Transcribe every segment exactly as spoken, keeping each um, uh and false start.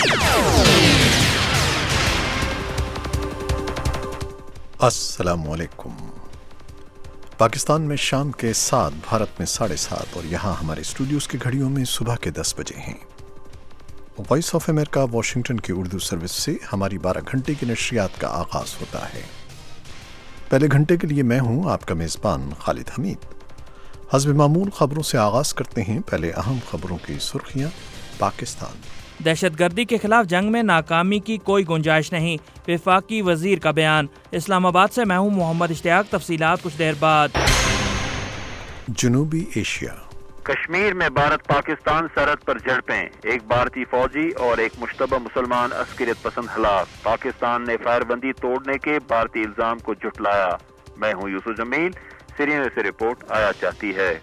السلام علیکم۔ پاکستان میں شام کے سات، بھارت میں ساڑھے سات اور یہاں ہمارے اسٹوڈیوز کی گھڑیوں میں صبح کے دس بجے ہیں۔ وائس آف امریکہ واشنگٹن کی اردو سروس سے ہماری بارہ گھنٹے کی نشریات کا آغاز ہوتا ہے۔ پہلے گھنٹے کے لیے میں ہوں آپ کا میزبان خالد حمید۔ حسب معمول خبروں سے آغاز کرتے ہیں۔ پہلے اہم خبروں کی سرخیاں۔ پاکستان دہشت گردی کے خلاف جنگ میں ناکامی کی کوئی گنجائش نہیں، وفاقی وزیر کا بیان۔ اسلام آباد سے میں ہوں محمد اشتیاق، تفصیلات کچھ دیر بعد۔ جنوبی ایشیا، کشمیر میں بھارت پاکستان سرحد پر جھڑپیں، ایک بھارتی فوجی اور ایک مشتبہ مسلمان عسکریت پسند ہلاک۔ پاکستان نے فائر بندی توڑنے کے بھارتی الزام کو جھٹلایا۔ میں ہوں یوسف جمیل، سری نگر سے رپورٹ آیا چاہتی ہے۔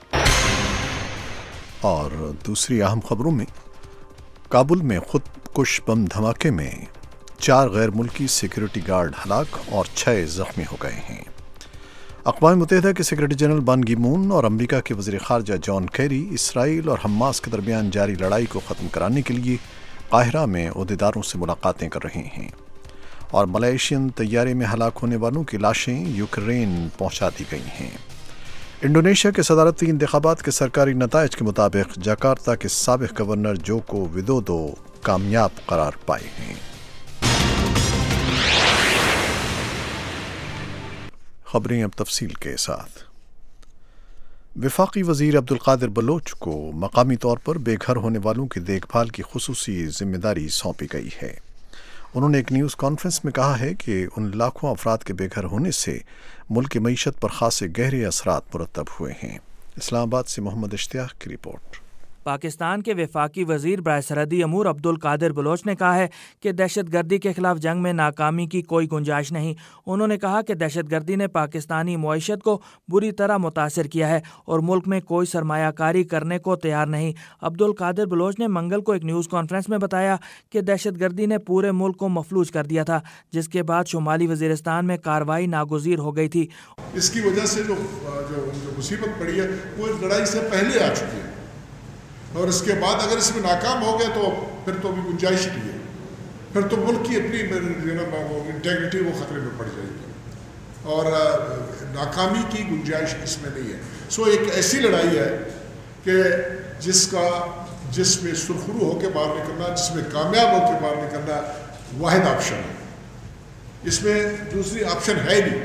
اور دوسری اہم خبروں میں کابل میں خود کش بم دھماکے میں چار غیر ملکی سیکورٹی گارڈ ہلاک اور چھ زخمی ہو گئے ہیں۔ اقوام متحدہ کے سیکرٹری جنرل بان کی مون اور امریکہ کے وزیر خارجہ جان کیری اسرائیل اور حماس کے درمیان جاری لڑائی کو ختم کرانے کے لیے قاہرہ میں عہدیداروں سے ملاقاتیں کر رہے ہیں، اور ملائیشین طیارے میں ہلاک ہونے والوں کی لاشیں یوکرین پہنچا دی گئی ہیں۔ انڈونیشیا کے صدارتی انتخابات کے سرکاری نتائج کے مطابق جکارتا کے سابق گورنر جوکو ودودو کامیاب قرار پائے ہیں۔ خبریں اب تفصیل کے ساتھ۔ وفاقی وزیر عبدالقادر بلوچ کو مقامی طور پر بے گھر ہونے والوں کی دیکھ بھال کی خصوصی ذمہ داری سونپی گئی ہے۔ انہوں نے ایک نیوز کانفرنس میں کہا ہے کہ ان لاکھوں افراد کے بے گھر ہونے سے ملک کی معیشت پر خاصے گہرے اثرات مرتب ہوئے ہیں۔ اسلام آباد سے محمد اشتیاق کی رپورٹ۔ پاکستان کے وفاقی وزیر برائے سرحدی امور عبدالقادر بلوچ نے کہا ہے کہ دہشت گردی کے خلاف جنگ میں ناکامی کی کوئی گنجائش نہیں۔ انہوں نے کہا کہ دہشت گردی نے پاکستانی معیشت کو بری طرح متاثر کیا ہے اور ملک میں کوئی سرمایہ کاری کرنے کو تیار نہیں۔ عبدالقادر بلوچ نے منگل کو ایک نیوز کانفرنس میں بتایا کہ دہشت گردی نے پورے ملک کو مفلوج کر دیا تھا، جس کے بعد شمالی وزیرستان میں کارروائی ناگزیر ہو گئی تھی۔ اس کی وجہ سے جو مصیبت پڑی ہے وہ اس لڑائی سے پہلے آ چکی ہے، اور اس کے بعد اگر اس میں ناکام ہو گئے تو پھر تو بھی گنجائش نہیں ہے، پھر تو ملک کی اپنی انٹیگریٹی وہ خطرے میں پڑ جائے گی، اور ناکامی کی گنجائش اس میں نہیں ہے۔ سو ایک ایسی لڑائی ہے کہ جس کا جس میں سرخرو ہو کے باہر نکلنا، جس میں کامیاب ہو کے باہر نکلنا واحد آپشن ہے، اس میں دوسری آپشن ہے نہیں،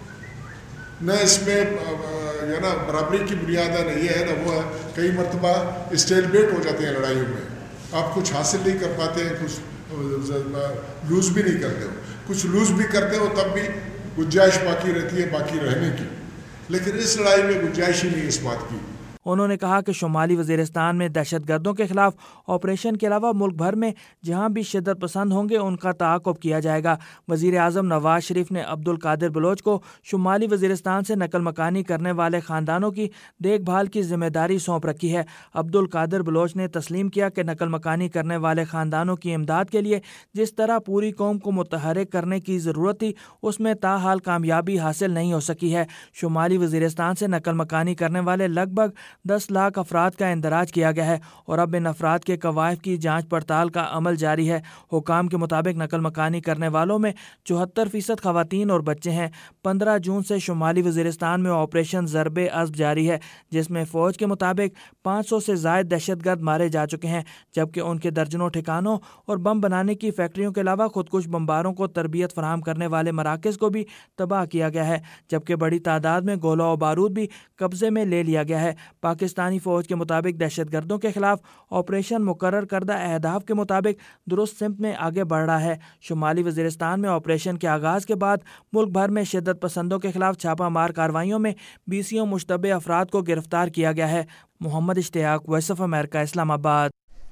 نہ اس میں یا نا برابری کی بنیاد ہے، نہ یہ ہے نہ وہ ہے۔ کئی مرتبہ اسٹیل بیٹ ہو جاتے ہیں لڑائیوں میں، آپ کچھ حاصل نہیں کر پاتے ہیں، کچھ لوز بھی نہیں کرتے ہو، کچھ لوز بھی کرتے ہو تب بھی گنجائش باقی رہتی ہے باقی رہنے کی، لیکن اس لڑائی میں گنجائش ہی نہیں اس بات کی۔ انہوں نے کہا کہ شمالی وزیرستان میں دہشت گردوں کے خلاف آپریشن کے علاوہ ملک بھر میں جہاں بھی شدت پسند ہوں گے ان کا تعاقب کیا جائے گا۔ وزیر اعظم نواز شریف نے عبدالقادر بلوچ کو شمالی وزیرستان سے نقل مکانی کرنے والے خاندانوں کی دیکھ بھال کی ذمہ داری سونپ رکھی ہے۔ عبدالقادر بلوچ نے تسلیم کیا کہ نقل مکانی کرنے والے خاندانوں کی امداد کے لیے جس طرح پوری قوم کو متحرک کرنے کی ضرورت تھی اس میں تاحال کامیابی حاصل نہیں ہو سکی ہے۔ شمالی وزیرستان سے نقل مکانی کرنے والے لگ بھگ دس لاکھ افراد کا اندراج کیا گیا ہے اور اب ان افراد کے قوائف کی جانچ پڑتال کا عمل جاری ہے۔ حکام کے مطابق نقل مکانی کرنے والوں میں چوہتر فیصد خواتین اور بچے ہیں۔ پندرہ جون سے شمالی وزیرستان میں آپریشن ضرب عصب جاری ہے، جس میں فوج کے مطابق پانچ سو سے زائد دہشت گرد مارے جا چکے ہیں، جبکہ ان کے درجنوں ٹھکانوں اور بم بنانے کی فیکٹریوں کے علاوہ خودکش بمباروں کو تربیت فراہم کرنے والے مراکز کو بھی تباہ کیا گیا ہے، جبکہ بڑی تعداد میں گولہ و بارود بھی قبضے میں لے لیا گیا ہے۔ پاکستانی فوج کے مطابق دہشت گردوں کے خلاف آپریشن مقرر کردہ اہداف کے مطابق درست سمت میں آگے بڑھ رہا ہے۔ شمالی وزیرستان میں آپریشن کے آغاز کے بعد ملک بھر میں شدت پسندوں کے خلاف چھاپہ مار کارروائیوں میں بیسیوں مشتبہ افراد کو گرفتار کیا گیا ہے۔ محمد اشتیاق، وائس آف امریکہ، اسلام آباد۔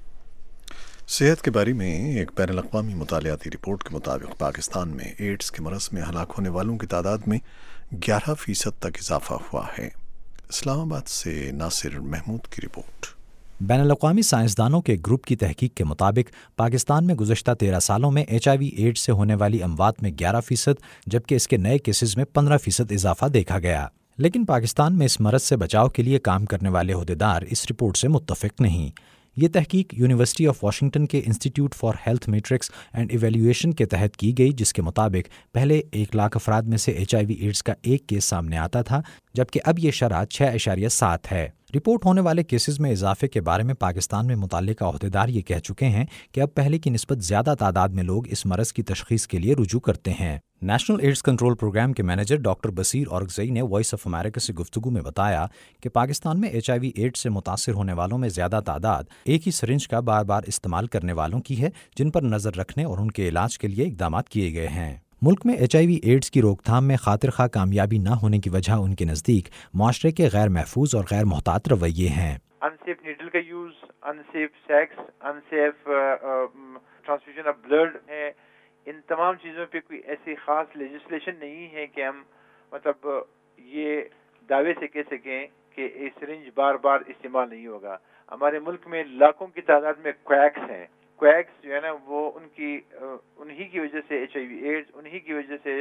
صحت کے بارے میں ایک بین الاقوامی مطالعاتی رپورٹ کے مطابق پاکستان میں ایڈز کے مرض میں ہلاک ہونے والوں کی تعداد میں گیارہ فیصد تک اضافہ ہوا ہے۔ اسلام آباد سے ناصر محمود کی رپورٹ۔ بین الاقوامی سائنسدانوں کے گروپ کی تحقیق کے مطابق پاکستان میں گزشتہ تیرہ سالوں میں ایچ آئی وی ایڈز سے ہونے والی اموات میں گیارہ فیصد جبکہ اس کے نئے کیسز میں پندرہ فیصد اضافہ دیکھا گیا، لیکن پاکستان میں اس مرض سے بچاؤ کے لیے کام کرنے والے عہدیدار اس رپورٹ سے متفق نہیں۔ یہ تحقیق یونیورسٹی آف واشنگٹن کے institute for health metrics and evaluation کے تحت کی گئی، جس کے مطابق پہلے ایک لاکھ افراد میں سے ایچ آئی وی ایڈز کا ایک کیس سامنے آتا تھا، جبکہ اب یہ شرح چھ اشاریہ سات ہے۔ رپورٹ ہونے والے کیسز میں اضافے کے بارے میں پاکستان میں متعلقہ عہدیدار یہ کہہ چکے ہیں کہ اب پہلے کی نسبت زیادہ تعداد میں لوگ اس مرض کی تشخیص کے لیے رجوع کرتے ہیں۔ نیشنل ایڈز کنٹرول پروگرام کے مینیجر ڈاکٹر بصیر اورگزئی نے وائس آف امریکہ سے گفتگو میں بتایا کہ پاکستان میں ایچ آئی وی ایڈز سے متاثر ہونے والوں میں زیادہ تعداد ایک ہی سرنج کا بار بار استعمال کرنے والوں کی ہے، جن پر نظر رکھنے اور ان کے علاج کے لیے اقدامات کیے گئے ہیں۔ ملک میں ایچ آئی وی ایڈز کی روک تھام میں خاطر خواہ کامیابی نہ ہونے کی وجہ ان کے نزدیک معاشرے کے غیر محفوظ اور غیر محتاط رویے ہیں۔ انسیف نیڈل کا use, unsafe sex, unsafe transfusion of blood ہے، ان تمام چیزوں پہ کوئی ایسی خاص لیجسلیشن نہیں ہے کہ ہم مطلب یہ دعوے سے کہہ سکیں کہ یہ سرنج بار بار استعمال نہیں ہوگا۔ ہمارے ملک میں لاکھوں کی تعداد میں کویکس ہیں، کویکس جو ہے نا وہ ان کی انہی کی وجہ سے ایچ آئی وی ایڈز، انہی کی وجہ سے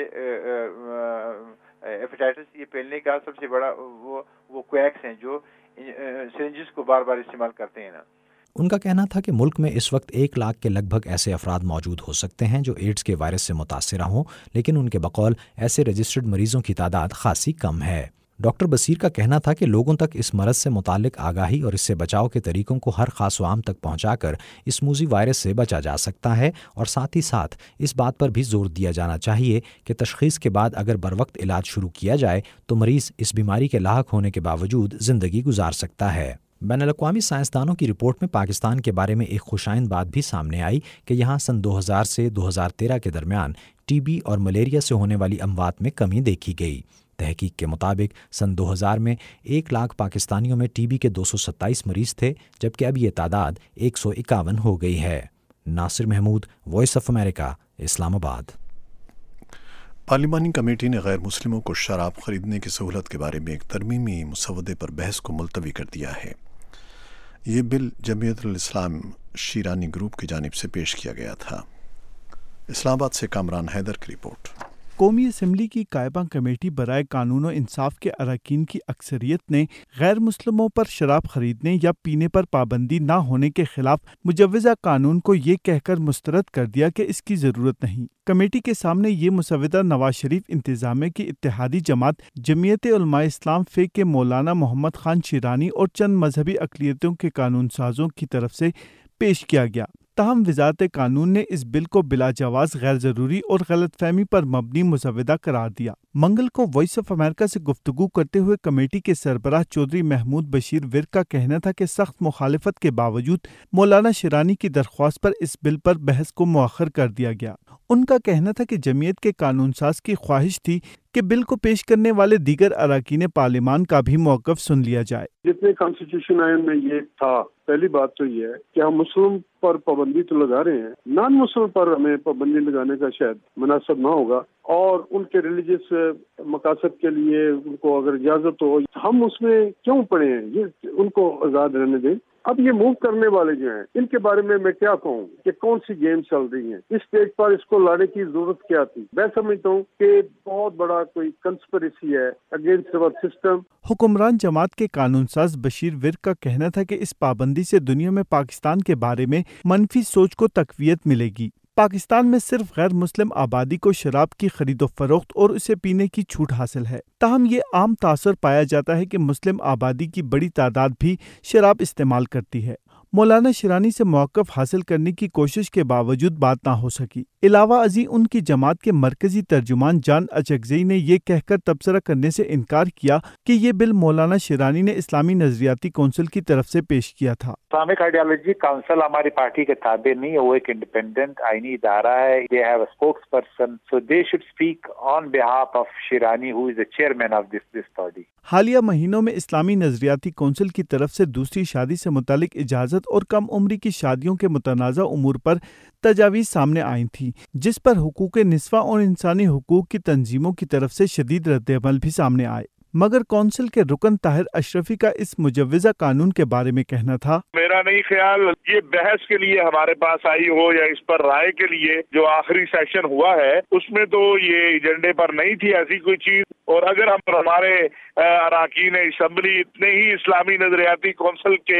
ہیپیٹائٹس یہ پھیلنے کا سب سے بڑا وہ وہ کویکس ہیں جو سرنجز کو بار بار استعمال کرتے ہیں نا۔ ان کا کہنا تھا کہ ملک میں اس وقت ایک لاکھ کے لگ بھگ ایسے افراد موجود ہو سکتے ہیں جو ایڈز کے وائرس سے متاثرہ ہوں، لیکن ان کے بقول ایسے رجسٹرڈ مریضوں کی تعداد خاصی کم ہے۔ ڈاکٹر بصیر کا کہنا تھا کہ لوگوں تک اس مرض سے متعلق آگاہی اور اس سے بچاؤ کے طریقوں کو ہر خاص و عام تک پہنچا کر اس موذی وائرس سے بچا جا سکتا ہے، اور ساتھ ہی ساتھ اس بات پر بھی زور دیا جانا چاہیے کہ تشخیص کے بعد اگر بروقت علاج شروع کیا جائے تو مریض اس بیماری کے لاحق ہونے کے باوجود زندگی گزار سکتا ہے۔ بین الاقوامی سائنسدانوں کی رپورٹ میں پاکستان کے بارے میں ایک خوشائند بات بھی سامنے آئی کہ یہاں سن دو ہزار سے دو ہزار تیرہ کے درمیان ٹی بی اور ملیریا سے ہونے والی اموات میں کمی دیکھی گئی۔ تحقیق کے مطابق سن دو ہزار میں ایک لاکھ پاکستانیوں میں ٹی بی کے دو سو ستائیس مریض تھے، جبکہ اب یہ تعداد ایک سو اکاون ہو گئی ہے۔ Nasir Mahmood, voice of America, Islamabad. پارلیمانی کمیٹی نے غیر مسلموں کو شراب خریدنے کی سہولت کے بارے میں ایک ترمیمی مسودے پر بحث کو ملتوی کر دیا ہے۔ یہ بل جمعیت الاسلام شیرانی گروپ کی جانب سے پیش کیا گیا تھا۔ اسلام آباد سے کامران حیدر کی رپورٹ۔ قومی اسمبلی کی قائمہ کمیٹی برائے قانون و انصاف کے اراکین کی اکثریت نے غیر مسلموں پر شراب خریدنے یا پینے پر پابندی نہ ہونے کے خلاف مجوزہ قانون کو یہ کہہ کر مسترد کر دیا کہ اس کی ضرورت نہیں۔ کمیٹی کے سامنے یہ مسودہ نواز شریف انتظامیہ کی اتحادی جماعت جمعیت علماء اسلام فے کے مولانا محمد خان شیرانی اور چند مذہبی اقلیتوں کے قانون سازوں کی طرف سے پیش کیا گیا۔ تاہم وزارت قانون نے اس بل کو بلا جواز، غیر ضروری اور غلط فہمی پر مبنی مسودہ قرار دیا۔ منگل کو وائس آف امریکہ سے گفتگو کرتے ہوئے کمیٹی کے سربراہ چودھری محمود بشیر ورک کا کہنا تھا کہ سخت مخالفت کے باوجود مولانا شیرانی کی درخواست پر اس بل پر بحث کو مؤخر کر دیا گیا۔ ان کا کہنا تھا کہ جمعیت کے قانون ساز کی خواہش تھی کہ بل کو پیش کرنے والے دیگر اراکین پارلیمان کا بھی موقف سن لیا جائے۔ جتنے کانسٹیٹیوشن آئین میں یہ تھا، پہلی بات تو یہ ہے کہ ہم مسلم پر پابندی تو لگا رہے ہیں، نان مسلم پر ہمیں پابندی لگانے کا شاید مناسب نہ ہوگا، اور ان کے ریلیجیس مقاصد کے لیے ان کو اگر اجازت ہو، ہم اس میں کیوں پڑے ہیں، یہ ان کو آزاد رہنے دیں۔ اب یہ موو کرنے والے جو ہیں ان کے بارے میں میں کیا کہوں کہ کون سی گیم چل رہی ہیں، اس اسٹیج پر اس کو لانے کی ضرورت کیا تھی؟ میں سمجھتا ہوں کہ بہت بڑا کوئی کنسپریسی ہے اگینسٹ اور سسٹم۔ حکمران جماعت کے قانون ساز بشیر ورک کا کہنا تھا کہ اس پابندی سے دنیا میں پاکستان کے بارے میں منفی سوچ کو تقویت ملے گی۔ پاکستان میں صرف غیر مسلم آبادی کو شراب کی خرید و فروخت اور اسے پینے کی چھوٹ حاصل ہے، تاہم یہ عام تاثر پایا جاتا ہے کہ مسلم آبادی کی بڑی تعداد بھی شراب استعمال کرتی ہے۔ مولانا شیرانی سے موقف حاصل کرنے کی کوشش کے باوجود بات نہ ہو سکی۔ علاوہ ازیں ان کی جماعت کے مرکزی ترجمان جان اچکزئی نے یہ کہہ کر تبصرہ کرنے سے انکار کیا کہ یہ بل مولانا شیرانی نے اسلامی نظریاتی کونسل کی طرف سے پیش کیا تھا۔ اسلامک آئیڈیالوجی کونسل ہماری پارٹی کے تابع نہیں ہے، وہ ایک انڈیپینڈنٹ آئینی ادارہ ہے۔ They have a spokesperson, so they should speak on behalf of Sherani who is the chairman of this this body. حالیہ مہینوں میں اسلامی نظریاتی کونسل کی طرف سے دوسری شادی سے متعلق اجازت اور کم عمری کی شادیوں کے متنازع امور پر تجاویز سامنے آئی تھی، جس پر حقوق نسواں اور انسانی حقوق کی تنظیموں کی طرف سے شدید رد عمل بھی سامنے آئے، مگر کونسل کے رکن طاہر اشرفی کا اس مجوزہ قانون کے بارے میں کہنا تھا، میرا نہیں خیال یہ بحث کے لیے ہمارے پاس آئی ہو یا اس پر رائے کے لیے جو آخری سیشن ہوا ہے اس میں تو یہ ایجنڈے پر نہیں تھی ایسی کوئی چیز، اور اگر ہم ہمارے اراکین اسمبلی اتنے ہی اسلامی نظریاتی کونسل کے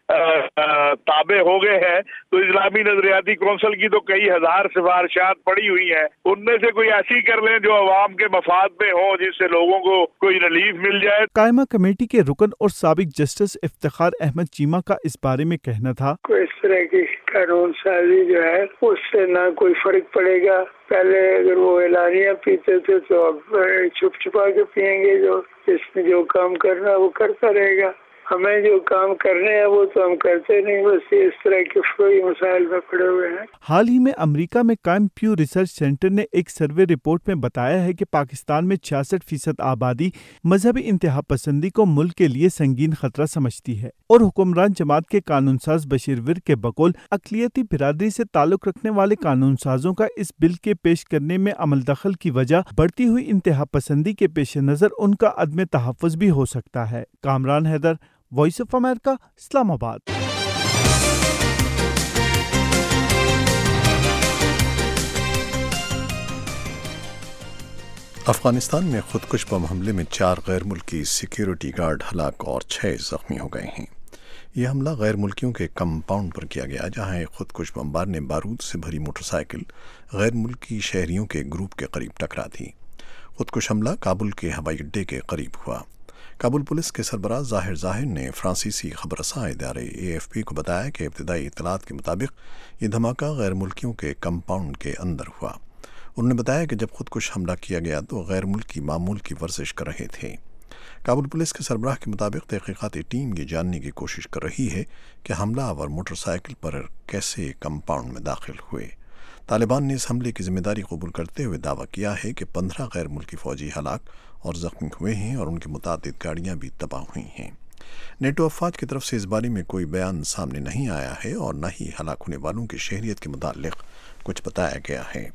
ताबे हो गए हैं। तो इस्लामी नजरियाती कौंसिल की तो कई हजार सिफारिशात पड़ी हुई हैं, उनमें से कोई ऐसी कर लें जो अवाम के मफाद में हो, जिससे लोगों को कोई रिलीफ मिल जाए। कायमा कमेटी के रुकन और साबिक जस्टिस इफ्तिखार अहमद चीमा का इस बारे में कहना था, कोई इस तरह की कानून साजी जो है उससे ना कोई फर्क पड़ेगा। पहले अगर वो एलानिया पीते थे तो अब छुप छुपा के पियेंगे, जो जिसने जो काम करना वो करता रहेगा। हमें जो काम करने हैं वो तो हम करते नहीं, बस इस तरह के कोई मसाइल में पड़े हुए हैं। हाल ही में अमेरिका में कायम प्यू रिसर्च सेंटर ने एक सर्वे रिपोर्ट में बताया है कि पाकिस्तान में छियासठ फीसद आबादी मजहबी इंतहा पसंदी को मुल्क के लिए संगीन खतरा समझती है और हुक्मरान जमात के कानून साज बशीर विर्क के बकौल अक़लियती बिरादरी से ताल्लुक रखने वाले कानून साजों का इस बिल के पेश करने में अमल दखल की वजह बढ़ती हुई इंतहा पसंदी के पेश नज़र उनका अदम तहफ़्फ़ुज़ भी हो सकता है। Kamran Haider, voice of America, Islamabad. Afghanistan में खुदकुश बम हमले में चार गैर मुल्की सिक्योरिटी गार्ड हलाक और छह जख्मी हो गए हैं। यह हमला गैर मुल्कियों के कंपाउंड पर किया गया, जहां एक खुदकुश बमबार ने बारूद से भरी मोटरसाइकिल गैर मुल्की शहरियों के ग्रुप के करीब टकरा दी। खुदकुश हमला काबुल के हवाई अड्डे के करीब हुआ। काबुल पुलिस के सरबराह जाहिर जाहिर ने फ्रांसीसी खबरसां इदारे ए एफ पी को बताया कि इब्तदाई इतलात के मुताबिक ये धमाका गैर मुल्कियों के कंपाउंड के अंदर हुआ। उन्होंने बताया कि जब खुदकुश हमला किया गया तो गैर मुल्की मामूल की वर्जिश कर रहे थे। काबुल पुलिस के सरबराह के मुताबिक तहकीकाती टीम ये जानने की कोशिश कर रही है कि हमलावर मोटरसाइकिल पर कैसे कंपाउंड में दाखिल हुए। तालिबान ने इस हमले की जिम्मेदारी कबूल करते हुए दावा किया है कि पंद्रह गैर मुल्की फौजी हलाक और जख्मी हुए हैं और उनकी मुतादिद गाड़ियाँ भी तबाह हुई हैं। नेटो अफवाज की तरफ से इस बारे में कोई बयान सामने नहीं आया है और न ही हलाक होने वालों की शहरियत के मुताल्लिक कुछ बताया गया है।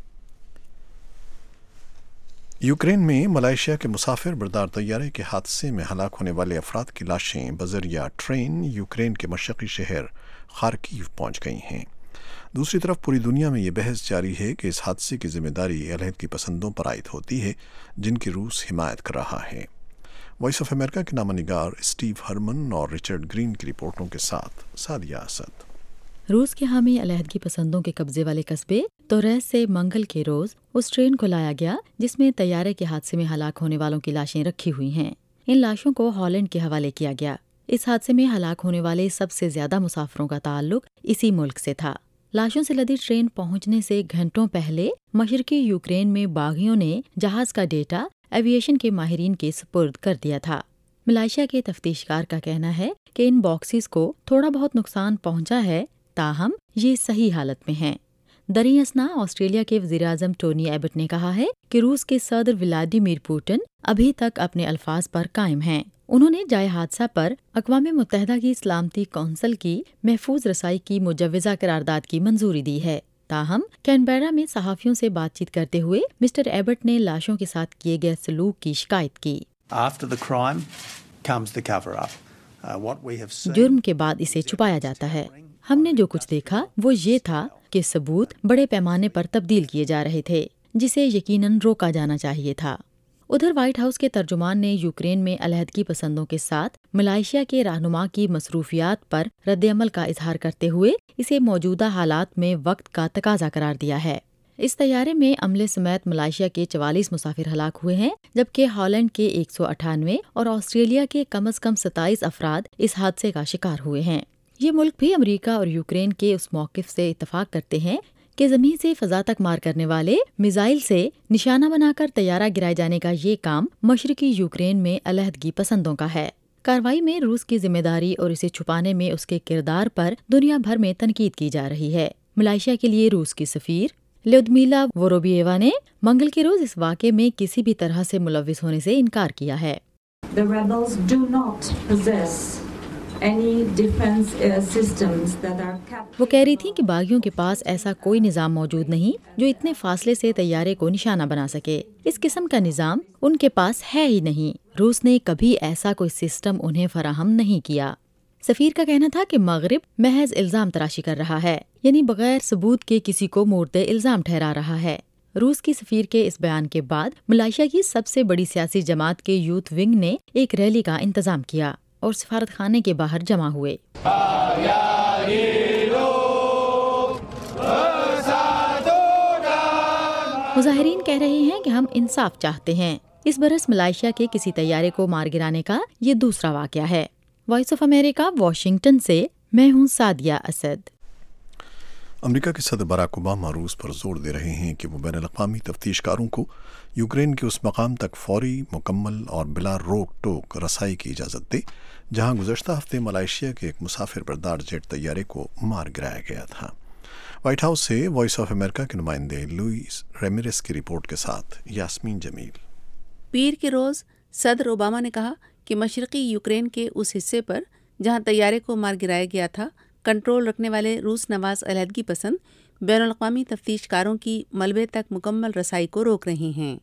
यूक्रेन में मलेशिया के मुसाफिर बरदार तैयारे के हादसे में हलाक होने वाले अफराद की लाशें बजरिया ट्रेन यूक्रेन के मशरक़ी शहर खार्किव पहुँच गई हैं। दूसरी तरफ पूरी दुनिया में ये बहस जारी है कि इस हादसे की जिम्मेदारी अलहदगी पसंदों पर आयद होती है, जिनकी रूस हिमायत कर रहा है। वॉइस ऑफ अमेरिका के नामनिगार स्टीव हरमन और रिचर्ड ग्रीन की रिपोर्टों के साथ सादिया असद। रूस के हामी अलहदगी पसंदों के कब्जे वाले कस्बे तोरेस से मंगल के रोज उस ट्रेन को लाया गया जिसमें तैयारे के हादसे में हलाक होने वालों की लाशें रखी हुई हैं। इन लाशों को हॉलैंड के हवाले किया गया। इस हादसे में हलाक होने वाले सबसे ज्यादा मुसाफिरों का ताल्लुक इसी मुल्क से था। लाशों से लदी ट्रेन पहुंचने से घंटों पहले मशरकी यूक्रेन में बागियों ने जहाज का डेटा एविएशन के माहिरीन के सुपुर्द कर दिया था। मलेशिया के तफ्तीशकार का कहना है कि इन बॉक्सेस को थोड़ा बहुत नुकसान पहुंचा है, ताहम ये सही हालत में हैं। दरी असना ऑस्ट्रेलिया के वज़ीर-ए-आज़म टोनी एबट ने कहा है कि रूस के सदर व्लादिमीर पुतिन अभी तक अपने अल्फाज पर कायम हैं। उन्होंने जाए हादसा पर अक़वाम मुत्तहिदा की सलामती कौंसिल की महफूज रसाई की मुजव्वज़ा करारदाद की मंजूरी दी है। ताहम कैनबेरा में सहाफ़ियों से बातचीत करते हुए मिस्टर एबट ने लाशों के साथ किए गए सलूक की शिकायत की। जुर्म के बाद इसे छुपाया जाता है। हमने जो कुछ देखा वो ये था कि सबूत बड़े पैमाने पर तब्दील किए जा रहे थे, जिसे यकीनन रोका जाना चाहिए था। उधर व्हाइट हाउस के तर्जुमान ने यूक्रेन में अलहदगी पसंदों के साथ मलेशिया के रहनुमा की मसरूफियात पर रद्द-ए-अमल का इजहार करते हुए इसे मौजूदा हालात में वक्त का तकाजा करार दिया है। इस तैयारे में अमले समेत मलेशिया के चवालीस मुसाफिर हलाक हुए हैं, जबकि हॉलैंड के एक सौ अठानवे और ऑस्ट्रेलिया के कम अज कम सताईस अफराद इस हादसे का शिकार हुए हैं। ये मुल्क भी अमरीका और यूक्रेन के उस मौक़िफ़ से इत्तफाक करते हैं कि ज़मीन से फ़ज़ा तक मार करने वाले मिसाइल से निशाना बनाकर तैयारा गिराए जाने का ये काम मशरकी यूक्रेन में अलहदगी पसंदों का है। कार्रवाई में रूस की जिम्मेदारी और इसे छुपाने में उसके किरदार पर दुनिया भर में तनकीद की जा रही है। मलेशिया के लिए रूस की सफ़ीर ल्युदमिला वोरोबिएवा ने मंगल के रोज इस वाक़े में किसी भी तरह से मुलव्विस होने से इनकार किया है। The rebels do not possess any defense systems that are capable... वो कह रही थी कि बागियों के पास ऐसा कोई निज़ाम मौजूद नहीं जो इतने फासले से तैयारे को निशाना बना सके। इस किस्म का निज़ाम उनके पास है ही नहीं। रूस ने कभी ऐसा कोई सिस्टम उन्हें फराहम नहीं किया। सफीर का कहना था कि मगरिब महज इल्जाम तराशी कर रहा है, यानी बगैर सबूत के किसी को मोर्दे इल्जाम ठहरा रहा है। रूस की सफीर के इस बयान के बाद मलेशिया की सबसे बड़ी सियासी जमात के यूथ विंग ने एक रैली का इंतजाम किया और सिफारत खाने के बाहर जमा हुए। مظاہرین کہہ رہے ہیں کہ ہم انصاف چاہتے ہیں۔ اس برس ملائیشیا کے کسی طیارے کو مار گرانے کا یہ دوسرا واقعہ ہے۔ وائس آف امریکہ، واشنگٹن سے میں ہوں سعدیہ اسد۔ امریکہ کے صدر باراک اوباما روس پر زور دے رہے ہیں کہ وہ بین الاقوامی تفتیش کاروں کو یوکرین کے اس مقام تک فوری، مکمل اور بلا روک ٹوک رسائی کی اجازت دے جہاں گزشتہ ہفتے ملائیشیا کے ایک مسافر بردار جیٹ طیارے کو مار گرایا گیا تھا۔ وائٹ ہاؤس سے وائس آف امریکہ کے نمائندے لوئس ریمیرس کی رپورٹ کے ساتھ یاسمین جمیل۔ پیر کے روز صدر اوباما نے کہا کہ مشرقی یوکرین کے اس حصے پر جہاں طیارے کو مار گرایا گیا تھا، کنٹرول رکھنے والے روس نواز علیحدگی پسند بین الاقوامی تفتیش کاروں کی ملبے تک مکمل رسائی کو روک رہے ہیں۔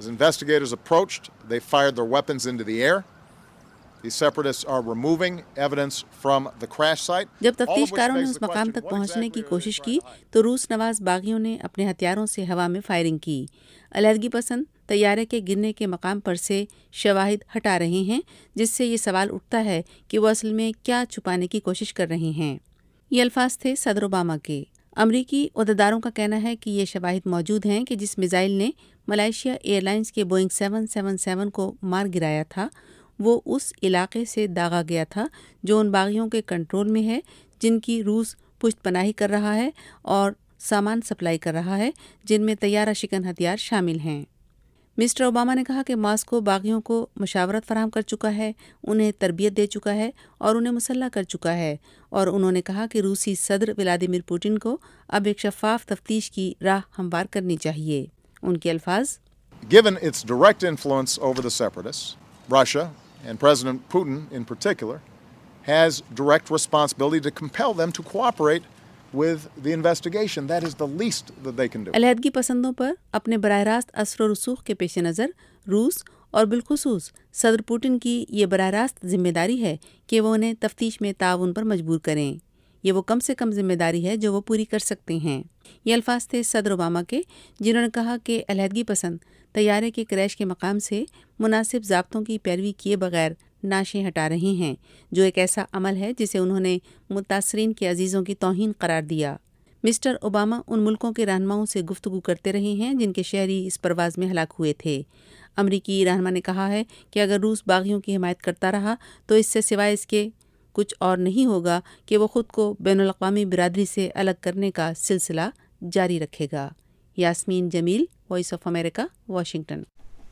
جب تفتیش کاروں نے اس مقام تک پہنچنے کی کوشش کی تو روس نواز باغیوں نے اپنے ہتھیاروں سے ہوا میں فائرنگ کی۔ علیحدگی پسند طیارے کے گرنے کے مقام پر سے شواہد ہٹا رہے ہیں، جس سے یہ سوال اٹھتا ہے کہ وہ اصل میں کیا چھپانے کی کوشش کر رہے ہیں۔ یہ الفاظ تھے صدر اوباما کے۔ امریکی عہدیداروں کا کہنا ہے کہ یہ شواہد موجود ہیں کہ جس میزائل نے ملائیشیا ایئر لائنز کے بوئنگ سیون سیون سیون کو مار گرایا تھا وہ اس علاقے سے داغا گیا تھا جو ان باغیوں کے کنٹرول میں ہے جن کی روس پشت پناہی کر رہا ہے اور سامان سپلائی کر رہا ہے، جن میں طیارہ شکن ہتھیار شامل ہیں۔ مسٹر اوباما نے کہا کہ ماسکو باغیوں کو مشاورت فراہم کر چکا ہے، انہیں تربیت دے چکا ہے اور انہیں مسلح کر چکا ہے، اور انہوں نے کہا کہ روسی صدر ولادیمیر پوٹن کو اب ایک شفاف تفتیش کی راہ ہموار کرنی چاہیے۔ ان کے الفاظ: Given its direct influence over the separatists, Russia, and President Putin in particular, has direct responsibility to compel them to cooperate with the investigation. That is the least that they can do. علیحدگی پسندوں پر اپنے براہ راست اثر و رسوخ کے پیش نظر روس اور بالخصوص صدر پوٹن کی یہ براہ راست ذمہ داری ہے کہ وہ انہیں تفتیش میں تعاون پر مجبور کریں۔ یہ وہ کم سے کم ذمہ داری ہے جو وہ پوری کر سکتے ہیں۔ یہ الفاظ تھے صدر اوباما کے، جنہوں نے کہا کہ علیحدگی پسند طیارے کے کریش کے مقام سے مناسب ضابطوں کی پیروی کیے بغیر نعشیں ہٹا رہے ہیں، جو ایک ایسا عمل ہے جسے انہوں نے متاثرین کے عزیزوں کی توہین قرار دیا۔ مسٹر اوباما ان ملکوں کے رہنماؤں سے گفتگو کرتے رہے ہیں جن کے شہری اس پرواز میں ہلاک ہوئے تھے۔ امریکی رہنما نے کہا ہے کہ اگر روس باغیوں کی حمایت کرتا رہا تو اس سے سوائے اس کے کچھ اور نہیں ہوگا کہ وہ خود کو بین الاقوامی برادری سے الگ کرنے کا سلسلہ جاری رکھے گا۔ Yasmeen Jamil, voice of America, Washington.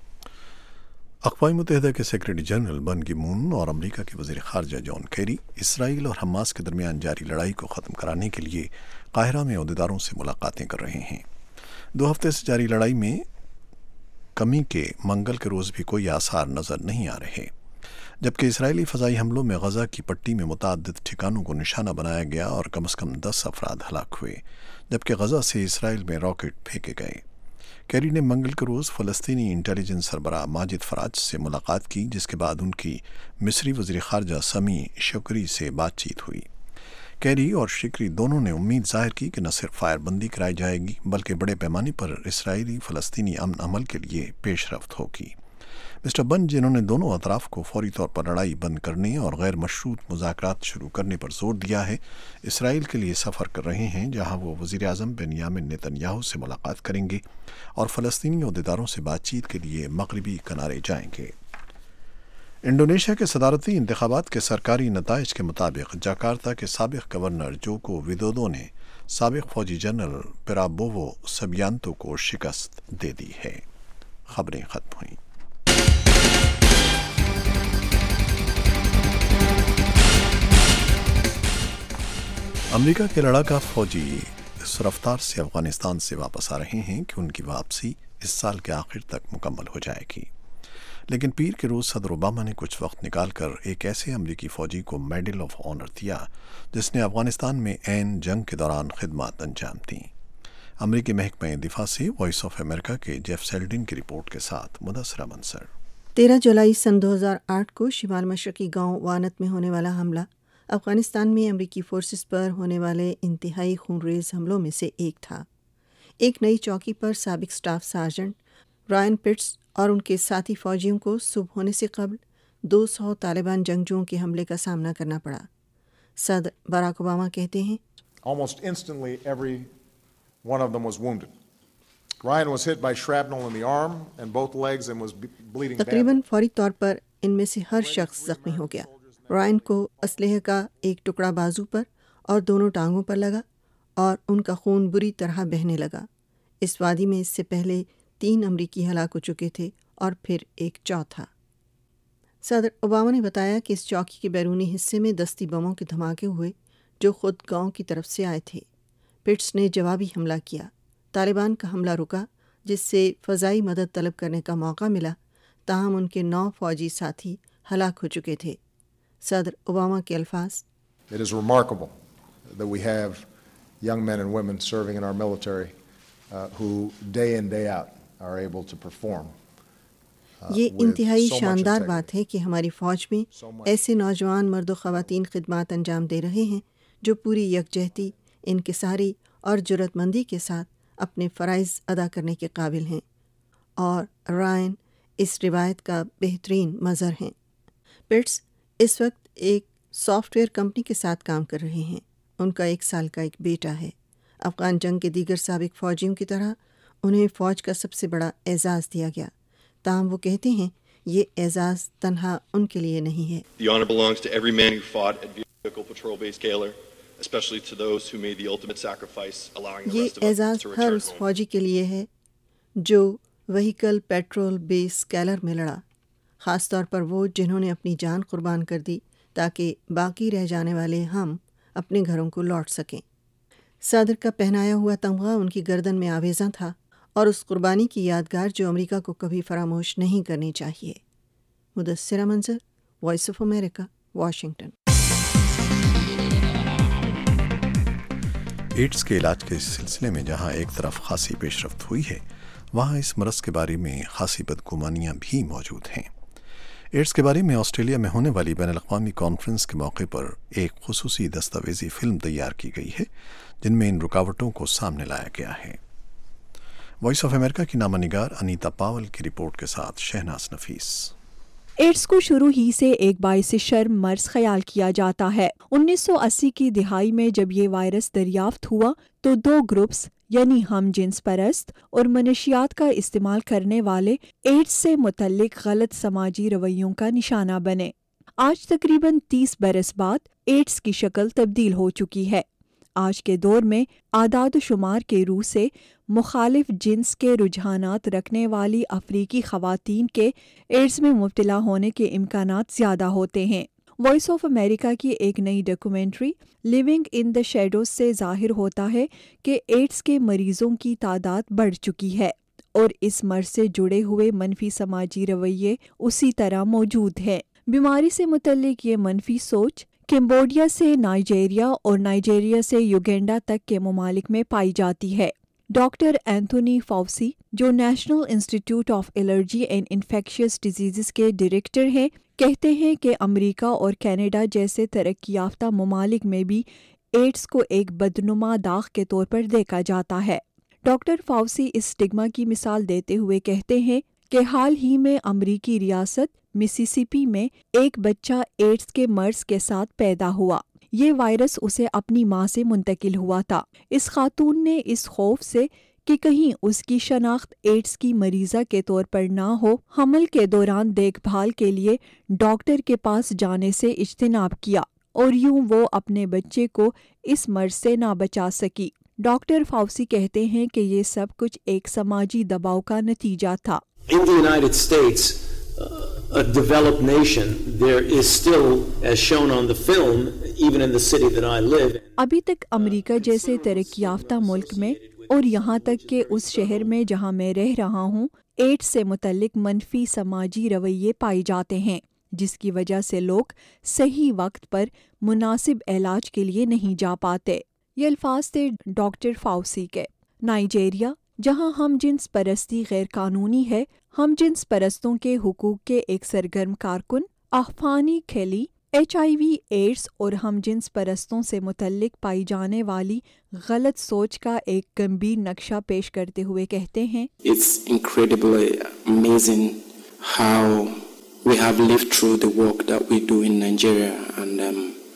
اقوام متحدہ کے سیکرٹری جنرل بن کی مون اور امریکہ کے وزیر خارجہ جان کیری اسرائیل اور حماس کے درمیان جاری لڑائی کو ختم کرانے کے لیے قاہرہ میں عہدیداروں سے ملاقاتیں کر رہے ہیں۔ دو ہفتے سے جاری لڑائی میں کمی کے منگل کے روز بھی کوئی آثار نظر نہیں آ رہے، جبکہ اسرائیلی فضائی حملوں میں غزہ کی پٹی میں متعدد ٹھکانوں کو نشانہ بنایا گیا اور کم از کم دس افراد ہلاک ہوئے، جبکہ غزہ سے اسرائیل میں راکٹ پھینکے گئے۔ کیری نے منگل کے روز فلسطینی انٹیلیجنس سربراہ ماجد فراج سے ملاقات کی، جس کے بعد ان کی مصری وزیر خارجہ سمیع شکری سے بات چیت ہوئی۔ کیری اور شکری دونوں نے امید ظاہر کی کہ نہ صرف فائر بندی کرائی جائے گی بلکہ بڑے پیمانے پر اسرائیلی فلسطینی امن عمل کے لیے پیش رفت ہوگی۔ مسٹر بن، جنہوں نے دونوں اطراف کو فوری طور پر لڑائی بند کرنے اور غیر مشروط مذاکرات شروع کرنے پر زور دیا ہے، اسرائیل کے لیے سفر کر رہے ہیں، جہاں وہ وزیر اعظم بنیامن نیتن یاہو سے ملاقات کریں گے اور فلسطینی عہدیداروں سے بات چیت کے لیے مغربی کنارے جائیں گے۔ انڈونیشیا کے صدارتی انتخابات کے سرکاری نتائج کے مطابق جاکارتا کے سابق گورنر جوکو ودودو نے سابق فوجی جنرل پرابوو سبیانتو کو شکست دے دی ہے۔ خبریں ختم ہوئیں۔ امریکہ کے لڑاکا فوجی اس رفتار سے افغانستان سے واپس آ رہے ہیں کہ ان کی واپسی اس سال کے آخر تک مکمل ہو جائے گی، لیکن پیر کے روز صدر اوباما نے کچھ وقت نکال کر ایک ایسے امریکی فوجی کو میڈل آف آنر دیا جس نے افغانستان میں عین جنگ کے دوران خدمات انجام دیں۔ امریکی محکمہ دفاع سے وائس آف امریکہ کے جیف سیلڈن کی رپورٹ کے ساتھ مدثرہ منصر۔ تیرہ جولائی سن دو ہزار آٹھ کو شمال مشرقی گاؤں وانت میں ہونے والا حملہ افغانستان میں امریکی فورسز پر ہونے والے انتہائی خونریز حملوں میں سے ایک تھا۔ ایک نئی چوکی پر سابق سٹاف سارجنٹ رائن پٹس اور ان کے ساتھی فوجیوں کو صبح ہونے سے قبل دو سو طالبان جنگجوؤں کے حملے کا سامنا کرنا پڑا۔ صدر براک اوباما کہتے ہیں Almost instantly every one of them was wounded. Ryan was hit by shrapnel in the arm and both legs and was bleeding badly. تقریباً فوری طور پر ان میں سے ہر شخص زخمی ہو گیا. رائن کو اسلحے کا ایک ٹکڑا بازو پر اور دونوں ٹانگوں پر لگا اور ان کا خون بری طرح بہنے لگا. اس وادی میں اس سے پہلے تین امریکی ہلاک ہو چکے تھے اور پھر ایک چوتھا. صدر اوباما نے بتایا کہ اس چوکی کے بیرونی حصے میں دستی بموں کے دھماکے ہوئے جو خود گاؤں کی طرف سے آئے تھے. پٹس نے جوابی حملہ کیا. طالبان کا حملہ رکا جس سے فضائی مدد طلب کرنے کا موقع ملا، تاہم ان کے نو فوجی ساتھی ہلاک ہو چکے تھے. صدر اوباما کے الفاظ It is remarkable that we have young men and women serving in our military uh, who day in day out are able to perform. یہ انتہائی شاندار بات ہے کہ ہماری فوج میں ایسے نوجوان مرد و خواتین خدمات انجام دے رہے ہیں جو پوری یکجہتی، انکساری اور جرأت مندی کے ساتھ اپنے فرائض ادا کرنے کے قابل ہیں، اور رائن اس روایت کا بہترین مظہر ہیں. پٹس اس وقت ایک سافٹ ویئر کمپنی کے ساتھ کام کر رہے ہیں. ان کا ایک سال کا ایک بیٹا ہے. افغان جنگ کے دیگر سابق فوجیوں کی طرح انہیں فوج کا سب سے بڑا اعزاز دیا گیا، تاہم وہ کہتے ہیں یہ اعزاز تنہا ان کے لیے نہیں ہے. The honor belongs to every man who fought at Vehicle Patrol Base Kaler, especially to those who made the ultimate sacrifice, allowing the یہ rest of us اعزاز to Hare return us home. فوجی کے لیے ہے جو vehicle petrol بیس Keller میں لڑا، خاص طور پر وہ جنہوں نے اپنی جان قربان کر دی تاکہ باقی رہ جانے والے ہم اپنے گھروں کو لوٹ سکیں. صدر کا پہنایا ہوا تمغہ ان کی گردن میں آویزاں تھا اور اس قربانی کی یادگار جو امریکہ کو کبھی فراموش نہیں کرنی چاہیے. Mudassira Manzar, voice of America, Washington. AIDS کے علاج کے سلسلے میں جہاں ایک طرف خاصی پیش رفت ہوئی ہے، وہاں اس مرض کے بارے میں خاصی بدگمانیاں بھی موجود ہیں. ایڈز کے بارے میں آسٹریلیا میں ہونے والی بین الاقوامی کانفرنس کے موقع پر ایک خصوصی دستاویزی فلم تیار کی گئی ہے جن میں ان رکاوٹوں کو سامنے لایا گیا ہے. وائس آف امریکہ کی نامہ نگار انیتا پاول کی رپورٹ کے ساتھ شہناز نفیس. ایڈز کو شروع ہی سے ایک باعث شرم مرض خیال کیا جاتا ہے. انیس سو اسی کی دہائی میں جب یہ وائرس دریافت ہوا تو دو گروپس یعنی ہم جنس پرست اور منشیات کا استعمال کرنے والے ایڈز سے متعلق غلط سماجی رویوں کا نشانہ بنے. آج تقریباً تیس برس بعد ایڈز کی شکل تبدیل ہو چکی ہے. آج کے دور میں اعداد و شمار کے روح سے مخالف جنس کے رجحانات رکھنے والی افریقی خواتین کے ایڈز میں مبتلا ہونے کے امکانات زیادہ ہوتے ہیں. وائس آف امریکہ کی ایک نئی documentary living in the shadows سے ظاہر ہوتا ہے کہ ایڈز کے مریضوں کی تعداد بڑھ چکی ہے اور اس مرض سے جڑے ہوئے منفی سماجی رویے اسی طرح موجود ہیں. بیماری سے متعلق یہ منفی سوچ کمبوڈیا سے نائجیریا اور نائجیریا سے یوگینڈا تک کے ممالک میں پائی جاتی ہے. ڈاکٹر اینتھونی فاؤسی جو national institute of allergy and infectious diseases کے ڈائریکٹر ہیں، کہتے ہیں کہ امریکہ اور کینیڈا جیسے ترقی یافتہ ممالک میں بھی ایڈز کو ایک بدنما داغ کے طور پر دیکھا جاتا ہے. ڈاکٹر فاؤسی اس اسٹگما کی مثال دیتے ہوئے کہتے ہیں کہ حال ہی میں امریکی ریاست مسیسپی میں ایک بچہ ایڈز کے مرض کے ساتھ پیدا ہوا. یہ وائرس اسے اپنی ماں سے منتقل ہوا تھا. اس خاتون نے اس خوف سے کہ کہیں اس کی شناخت ایڈز کی مریضہ کے طور پر نہ ہو، حمل کے دوران دیکھ بھال کے لیے ڈاکٹر کے پاس جانے سے اجتناب کیا اور یوں وہ اپنے بچے کو اس مرض سے نہ بچا سکی. ڈاکٹر فاؤسی کہتے ہیں کہ یہ سب کچھ ایک سماجی دباؤ کا نتیجہ تھا. In the United States, uh, a developed nation, there is still, as shown on the film, even in the city that I live in. ابھی تک امریکہ جیسے ترقی یافتہ ملک میں اور یہاں تک کہ اس شہر میں جہاں میں رہ رہا ہوں، ایڈز سے متعلق منفی سماجی رویے پائے جاتے ہیں جس کی وجہ سے لوگ صحیح وقت پر مناسب علاج کے لیے نہیں جا پاتے. یہ الفاظ تھے ڈاکٹر فاؤسی کے. نائجیریا جہاں ہم جنس پرستی غیر قانونی ہے، ہم جنس پرستوں کے حقوق کے ایک سرگرم کارکن افانی کھیلی ایچ آئی وی ایڈز اور ہم جنس پرستوں سے متعلق پائی جانے والی غلط سوچ کا ایک گمبھیر نقشہ پیش کرتے ہوئے کہتے ہیں It's incredibly amazing how we have lived through the work that we do in Nigeria and um,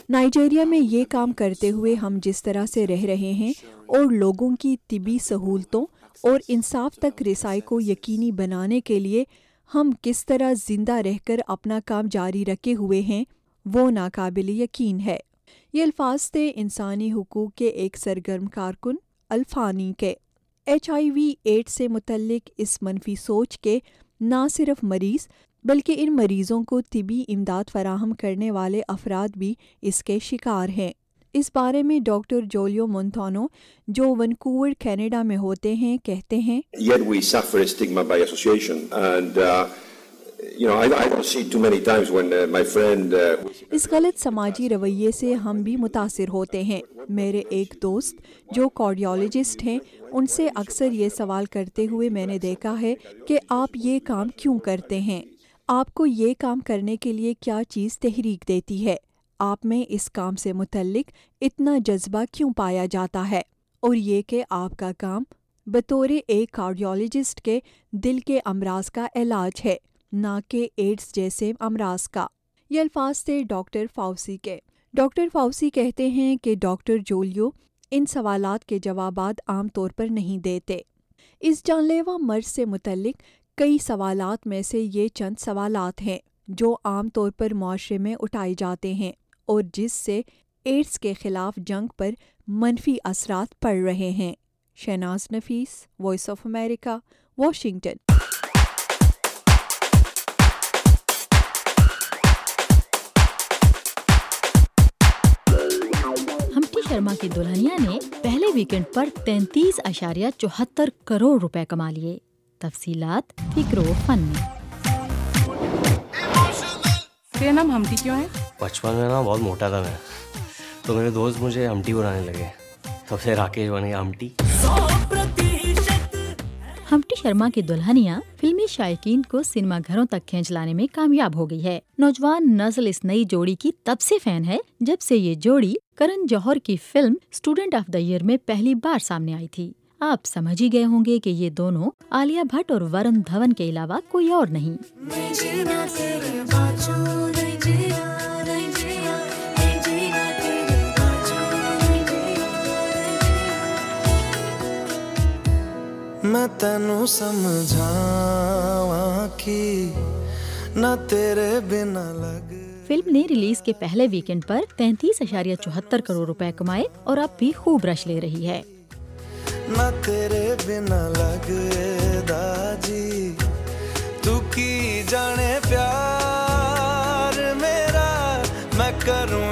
Nigeria में ये काम करते हुए हम जिस तरह से रह रहे हैं और लोगों की तिबी सहूलतों और इंसाफ तक रसाई को यकीनी बनाने के लिए हम किस तरह जिंदा रहकर अपना काम जारी रखे हुए हैं, वो नाकाबिल यकीन है। ये अल्फाज थे इंसानी हुकूक के एक सरगर्म कारकुन अल्फानी के। एच आई वी एड्स से मुतल्लिक इस मनफी सोच के ना सिर्फ मरीज़ बल्कि इन मरीज़ों को तिबी इमदाद फराहम करने वाले अफराद भी इसके शिकार हैं। इस बारे में डॉक्टर जोलियो मोंटानो, जो वैंकूवर कनाडा में होते हैं, कहते हैं, Yet we suffer stigma by association and uh, you know I, I don't see too many times when uh, my friend uh, इस गलत समाजी रवैये से हम भी मुतासिर होते हैं। मेरे एक दोस्त जो कार्डियोलॉजिस्ट हैं, उनसे अक्सर ये सवाल करते हुए मैंने देखा है कि आप ये काम क्यों करते हैं, आपको ये काम करने के लिए क्या चीज़ तहरीक देती है, आप में इस काम से मुतल्लिक इतना जज्बा क्यों पाया जाता है, और ये कि आपका काम बतौर एक कार्डियोलॉजिस्ट के दिल के अमराज का इलाज है, ना कि एड्स जैसे अमराज का। ये अल्फाज थे डॉक्टर फाउसी के। डॉक्टर फाउसी कहते हैं कि डॉक्टर जोलियो इन सवालात के जवाबात आम तौर पर नहीं देते। इस जानलेवा मर्ज से मुतल्लिक कई सवालात में से ये चंद सवालात हैं जो आम तौर पर मुआशरे में उठाए जाते हैं और जिससे एड्स के खिलाफ जंग पर मनफी असरात पड़ रहे हैं। Shahnaz Nafees, voice of America, Washington. Humpty Sharma ki Dulhania ने पहले वीकेंड पर तैंतीस अशारिया चौहत्तर करोड़ रुपए कमा लिए। तफसीलात फिक्रो फन में। तेरा नाम हम्टी क्यों है? बचपन में ना बहुत मोटा था मैं, तो मेरे दोस्त मुझे हम्टी बुलाने लगे, तब से राकेश बन गया हम्टी। हम्टी शर्मा की दुल्हनिया फिल्मी शायकीन को सिनेमा घरों तक खींच लाने में कामयाब हो गई है। नौजवान नस्ल इस नई जोड़ी की तब से फैन है जब से ये जोड़ी करण जौहर की film student of the year में पहली बार सामने आई थी। आप समझ ही गए होंगे कि ये दोनों आलिया भट्ट और वरुण धवन के अलावा कोई और नहीं। मैं तेनू समझावां कि ना तेरे बिना लग। फिल्म ने रिलीज के पहले वीकेंड पर तैंतीस अशारिया चौहत्तर करोड़ रुपए कमाए और अब भी खूब रश ले रही है। ना तेरे बिना लगदा जी, तू की जाने प्यार मेरा, मैं करूं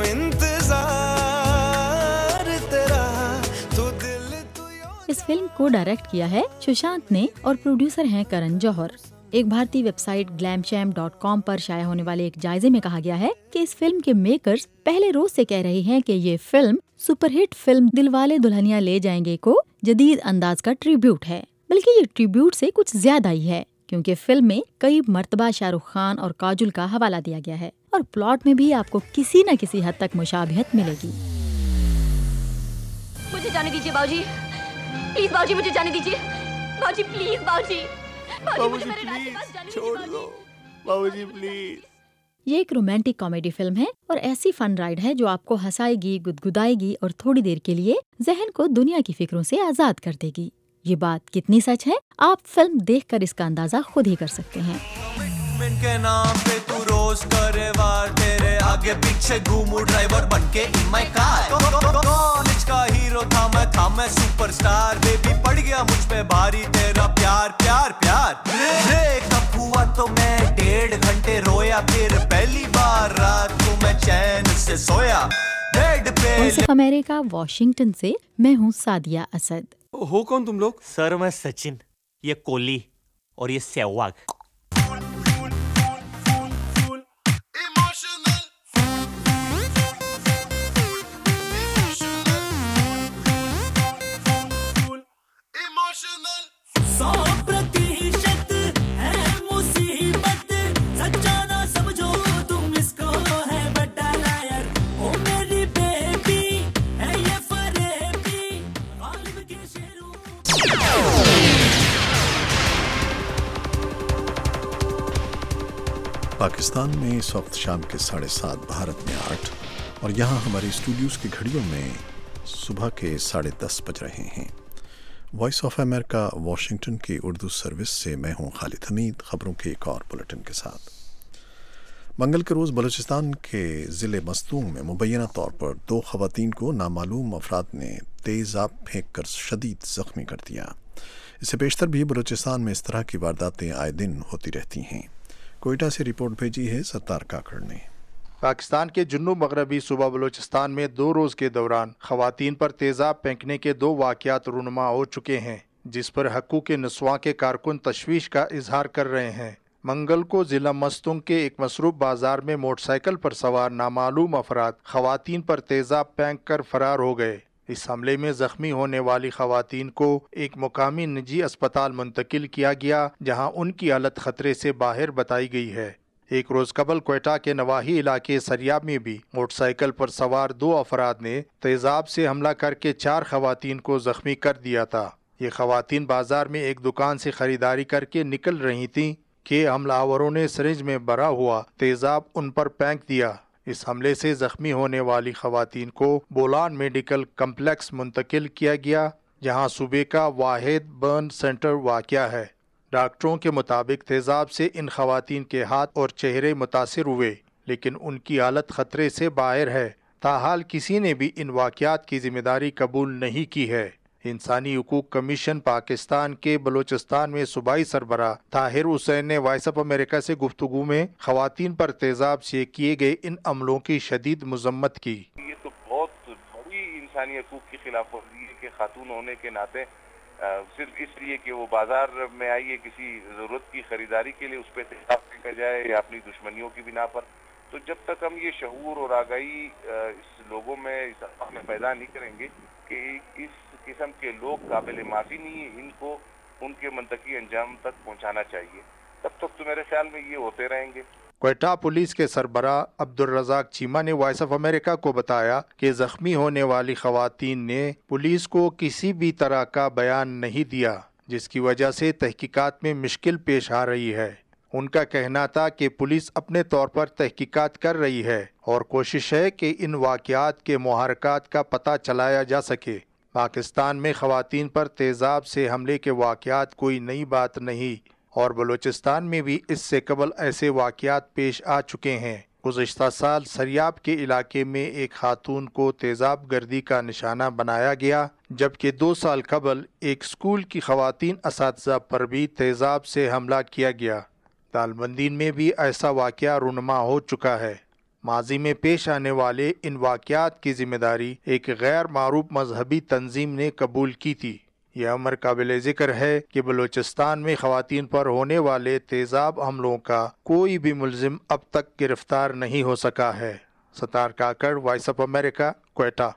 इंतजार तेरा, तू दिल तू। इस फिल्म को डायरेक्ट किया है सुशांत ने और प्रोड्यूसर हैं करण जौहर। एक भारतीय वेबसाइट ग्लैमशैम डॉट कॉम पर शाया होने वाले एक जायजे में कहा गया है कि इस फिल्म के मेकर्स पहले रोज से कह रहे हैं कि ये film superhit film Dilwale Dulhania Le Jayenge को जदीद अंदाज का ट्रिब्यूट है। बल्कि ये ट्रिब्यूट से कुछ ज्यादा ही है, क्योंकि फिल्म में कई मर्तबा शाहरुख खान और काजुल का हवाला दिया गया है और प्लॉट में भी आपको किसी न किसी हद तक मुशाबिहत मिलेगी। मुझे जाने दीजिए बाबूजी, प्लीज बाबूजी, मुझे जाने दीजिए बाबूजी, प्लीज बाबूजी, बाबूजी प्लीज छोड़ दो, बाबूजी प्लीज। ये एक रोमांटिक कॉमेडी फिल्म है और ऐसी फन राइड है जो आपको हंसाएगी, गुदगुदाएगी और थोड़ी देर के लिए जहन को दुनिया की फिक्रों से आजाद कर देगी। ये बात कितनी सच है, आप फिल्म देखकर इसका अंदाजा खुद ही कर सकते हैं। के नाम पे तू रोज करे वार, तेरे आगे पीछे घूमू ड्राइवर बनके इन माय कार। कॉलेज का हीरो था मैं, था मैं सुपरस्टार, बेबी पड़ गया मुझ पे भारी तेरा प्यार प्यार प्यार। ब्रेकअप हुआ तो मैं डेढ़ घंटे रोया, फिर पहली बार रात को मैं चैन से सोया। बेड पे वॉइस ऑफ अमेरिका वाशिंगटन से मैं हूँ सादिया असद। हो कौन तुम लोग? सर मैं सचिन, ये कोहली और ये सहवाग। पाकिस्तान में इस वक्त शाम के साढ़े सात, भारत में आठ اور یہاں ہمارے اسٹوڈیوز کی گھڑیوں میں صبح کے ساڑھے دس بج رہے ہیں۔ وائس آف امریکہ واشنگٹن کی اردو سروس سے میں ہوں خالد حمید، خبروں کے ایک اور بلٹن کے ساتھ۔ منگل کے روز بلوچستان کے ضلع مستونگ میں مبینہ طور پر دو خواتین کو نامعلوم افراد نے تیزاب پھینک کر شدید زخمی کر دیا۔ اس سے بیشتر بھی بلوچستان میں اس طرح کی وارداتیں آئے دن ہوتی رہتی ہیں۔ کوئٹہ سے رپورٹ بھیجی ہے ستار کاکڑ نے۔ پاکستان کے جنوب مغربی صوبہ بلوچستان میں دو روز کے دوران خواتین پر تیزاب پھینکنے کے دو واقعات رونما ہو چکے ہیں، جس پر حقوق نسواں کے کارکن تشویش کا اظہار کر رہے ہیں۔ منگل کو ضلع مستونگ کے ایک مصروف بازار میں موٹر سائیکل پر سوار نامعلوم افراد خواتین پر تیزاب پھینک کر فرار ہو گئے۔ اس حملے میں زخمی ہونے والی خواتین کو ایک مقامی نجی اسپتال منتقل کیا گیا، جہاں ان کی حالت خطرے سے باہر بتائی گئی ہے۔ ایک روز قبل کوئٹہ کے نواحی علاقے سریاب میں بھی موٹر سائیکل پر سوار دو افراد نے تیزاب سے حملہ کر کے چار خواتین کو زخمی کر دیا تھا۔ یہ خواتین بازار میں ایک دکان سے خریداری کر کے نکل رہی تھیں کہ حملہ آوروں نے سرنج میں بھرا ہوا تیزاب ان پر پھینک دیا۔ اس حملے سے زخمی ہونے والی خواتین کو بولان میڈیکل کمپلیکس منتقل کیا گیا، جہاں صوبے کا واحد برن سینٹر واقع ہے۔ ڈاکٹروں کے مطابق تیزاب سے ان خواتین کے ہاتھ اور چہرے متاثر ہوئے، لیکن ان کی حالت خطرے سے باہر ہے۔ تاحال کسی نے بھی ان واقعات کی ذمہ داری قبول نہیں کی ہے۔ انسانی حقوق کمیشن پاکستان کے بلوچستان میں صوبائی سربراہ طاہر حسین نے وائس آف امریکہ سے گفتگو میں خواتین پر تیزاب سے کیے گئے ان عملوں کی شدید مذمت کی۔ یہ تو بہت بڑی انسانی حقوق کی خلاف ورزی ہے کہ خاتون ہونے کے ناطے صرف اس لیے کہ وہ بازار میں آئی ہے کسی ضرورت کی خریداری کے لیے، اس پہ تیزاب پھینکا جائے یا اپنی دشمنیوں کی بنا پر۔ تو جب تک ہم یہ شعور اور آگاہی اس لوگوں میں اس عوام میں پیدا نہیں کریں گے کہ اس قسم کے لوگ قابل معافی نہیں ہیں، ان کو ان کے منطقی انجام تک پہنچانا چاہیے، تب تک تو میرے خیال میں یہ ہوتے رہیں گے۔ کوئٹہ پولیس کے سربراہ عبدالرزاق چیمہ نے وائس آف امریکہ کو بتایا کہ زخمی ہونے والی خواتین نے پولیس کو کسی بھی طرح کا بیان نہیں دیا، جس کی وجہ سے تحقیقات میں مشکل پیش آ رہی ہے۔ ان کا کہنا تھا کہ پولیس اپنے طور پر تحقیقات کر رہی ہے اور کوشش ہے کہ ان واقعات کے محرکات کا پتہ چلایا جا سکے۔ پاکستان میں خواتین پر تیزاب سے حملے کے واقعات کوئی نئی بات نہیں، اور بلوچستان میں بھی اس سے قبل ایسے واقعات پیش آ چکے ہیں۔ گزشتہ سال سریاب کے علاقے میں ایک خاتون کو تیزاب گردی کا نشانہ بنایا گیا، جبکہ دو سال قبل ایک اسکول کی خواتین اساتذہ پر بھی تیزاب سے حملہ کیا گیا۔ دالبندین میں بھی ایسا واقعہ رونما ہو چکا ہے۔ ماضی میں پیش آنے والے ان واقعات کی ذمہ داری ایک غیر معروف مذہبی تنظیم نے قبول کی تھی۔ یہ امر قابل ذکر ہے کہ بلوچستان میں خواتین پر ہونے والے تیزاب حملوں کا کوئی بھی ملزم اب تک گرفتار نہیں ہو سکا ہے۔ Sattar Kakar, voice of America, Quetta.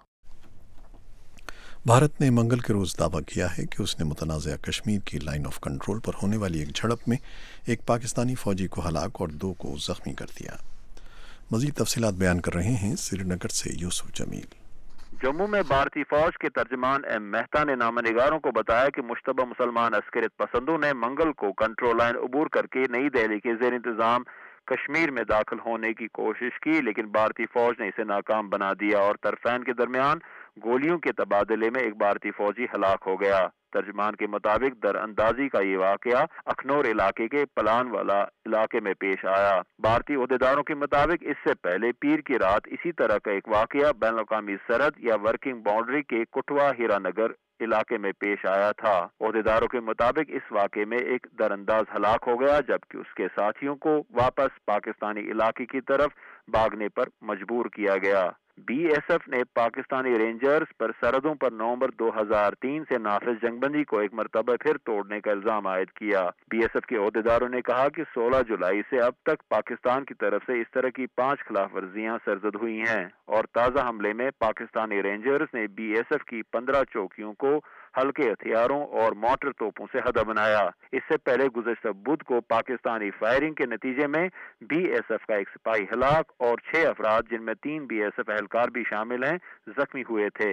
Bharat نے منگل کے روز دعویٰ کیا ہے کہ اس نے متنازع کشمیر کی لائن آف کنٹرول پر ہونے والی ایک جھڑپ میں ایک پاکستانی فوجی کو ہلاک اور دو کو زخمی کر دیا۔ مزید تفصیلات بیان کر رہے ہیں سری نگر سے یوسف جمیل۔ جموں میں بھارتی فوج کے ترجمان ایم مہتا نے نامہ نگاروں کو بتایا کہ مشتبہ مسلمان عسکریت پسندوں نے منگل کو کنٹرول لائن عبور کر کے نئی دہلی کے زیر انتظام کشمیر میں داخل ہونے کی کوشش کی، لیکن بھارتی فوج نے اسے ناکام بنا دیا اور طرفین کے درمیان گولیوں کے تبادلے میں ایک بھارتی فوجی ہلاک ہو گیا۔ ترجمان کے مطابق در اندازی کا یہ واقعہ اخنور علاقے کے پلان والا علاقے میں پیش آیا۔ بھارتی عہدیداروں کے مطابق اس سے پہلے پیر کی رات اسی طرح کا ایک واقعہ بین الاقوامی سرحد یا ورکنگ باؤنڈری کے کٹوا ہیرا نگر علاقے میں پیش آیا تھا۔ عہدیداروں کے مطابق اس واقعے میں ایک در انداز ہلاک ہو گیا، جبکہ اس کے ساتھیوں کو واپس پاکستانی علاقے کی طرف بھاگنے پر مجبور کیا گیا۔ بی ایس ایف نے پاکستانی رینجرز پر سرحدوں پر نومبر دو ہزار تین سے نافذ جنگ بندی کو ایک مرتبہ پھر توڑنے کا الزام عائد کیا۔ بی ایس ایف کے عہدیداروں نے کہا کہ سولہ جولائی سے اب تک پاکستان کی طرف سے اس طرح کی پانچ خلاف ورزیاں سرزد ہوئی ہیں، اور تازہ حملے میں پاکستانی رینجرز نے بی ایس ایف کی پندرہ چوکیوں کو ہلکے ہتھیاروں اور موٹر توپوں سے ہدف بنایا۔ اس سے پہلے گزشتہ بدھ کو پاکستانی فائرنگ کے نتیجے میں بی ایس ایف کا ایک سپاہی ہلاک اور چھ افراد جن میں تین بی ایس ایف اہلکار بھی شامل ہیں زخمی ہوئے تھے۔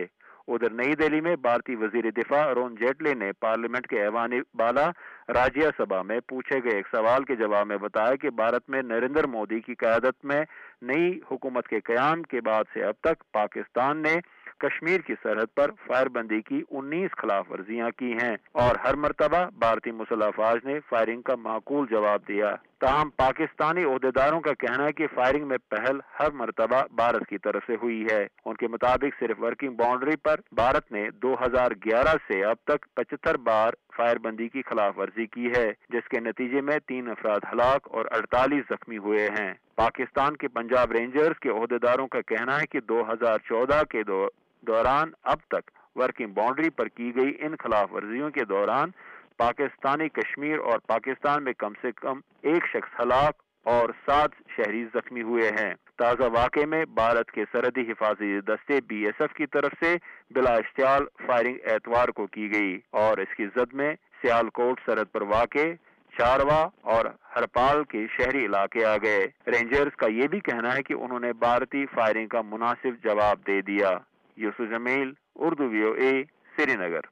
ادھر نئی دہلی میں بھارتی وزیر دفاع ارون جیٹلی نے پارلیمنٹ کے ایوان بالا راجیہ سبھا میں پوچھے گئے ایک سوال کے جواب میں بتایا کہ بھارت میں نریندر مودی کی قیادت میں نئی حکومت کے قیام کے بعد سے اب تک پاکستان نے کشمیر کی سرحد پر فائر بندی کی انیس خلاف ورزیاں کی ہیں اور ہر مرتبہ بھارتی مسلح افواج نے فائرنگ کا معقول جواب دیا. تاہم پاکستانی عہدیداروں کا کہنا ہے کہ فائرنگ میں پہل ہر مرتبہ بھارت کی طرف سے ہوئی ہے. ان کے مطابق صرف ورکنگ باؤنڈری پر بھارت نے دو ہزار گیارہ سے اب تک پچہتر بار فائر بندی کی خلاف ورزی کی ہے, جس کے نتیجے میں تین افراد ہلاک اور اڑتالیس زخمی ہوئے ہیں. پاکستان کے پنجاب رینجرز کے عہدیداروں کا کہنا ہے کہ دو ہزار چودہ کے دوران اب تک ورکنگ باؤنڈری پر کی گئی ان خلاف ورزیوں کے دوران پاکستانی کشمیر اور پاکستان میں کم سے کم ایک شخص ہلاک اور سات شہری زخمی ہوئے ہیں. تازہ واقعے میں بھارت کے سرحدی حفاظتی دستے بی ایس ایف کی طرف سے بلا اشتعال فائرنگ اتوار کو کی گئی اور اس کی زد میں سیالکوٹ سرحد پر واقع چاروا اور ہرپال کے شہری علاقے آ گئے. رینجرز کا یہ بھی کہنا ہے کہ انہوں نے بھارتی فائرنگ کا مناسب جواب دے دیا. یوسف جمیل, اردو وی او اے, سری نگر.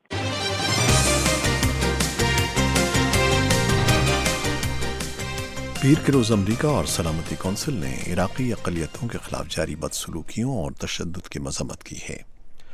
پیر کے روز امریکہ اور سلامتی کونسل نے عراقی اقلیتوں کے خلاف جاری بدسلوکیوں اور تشدد کی مذمت کی ہے.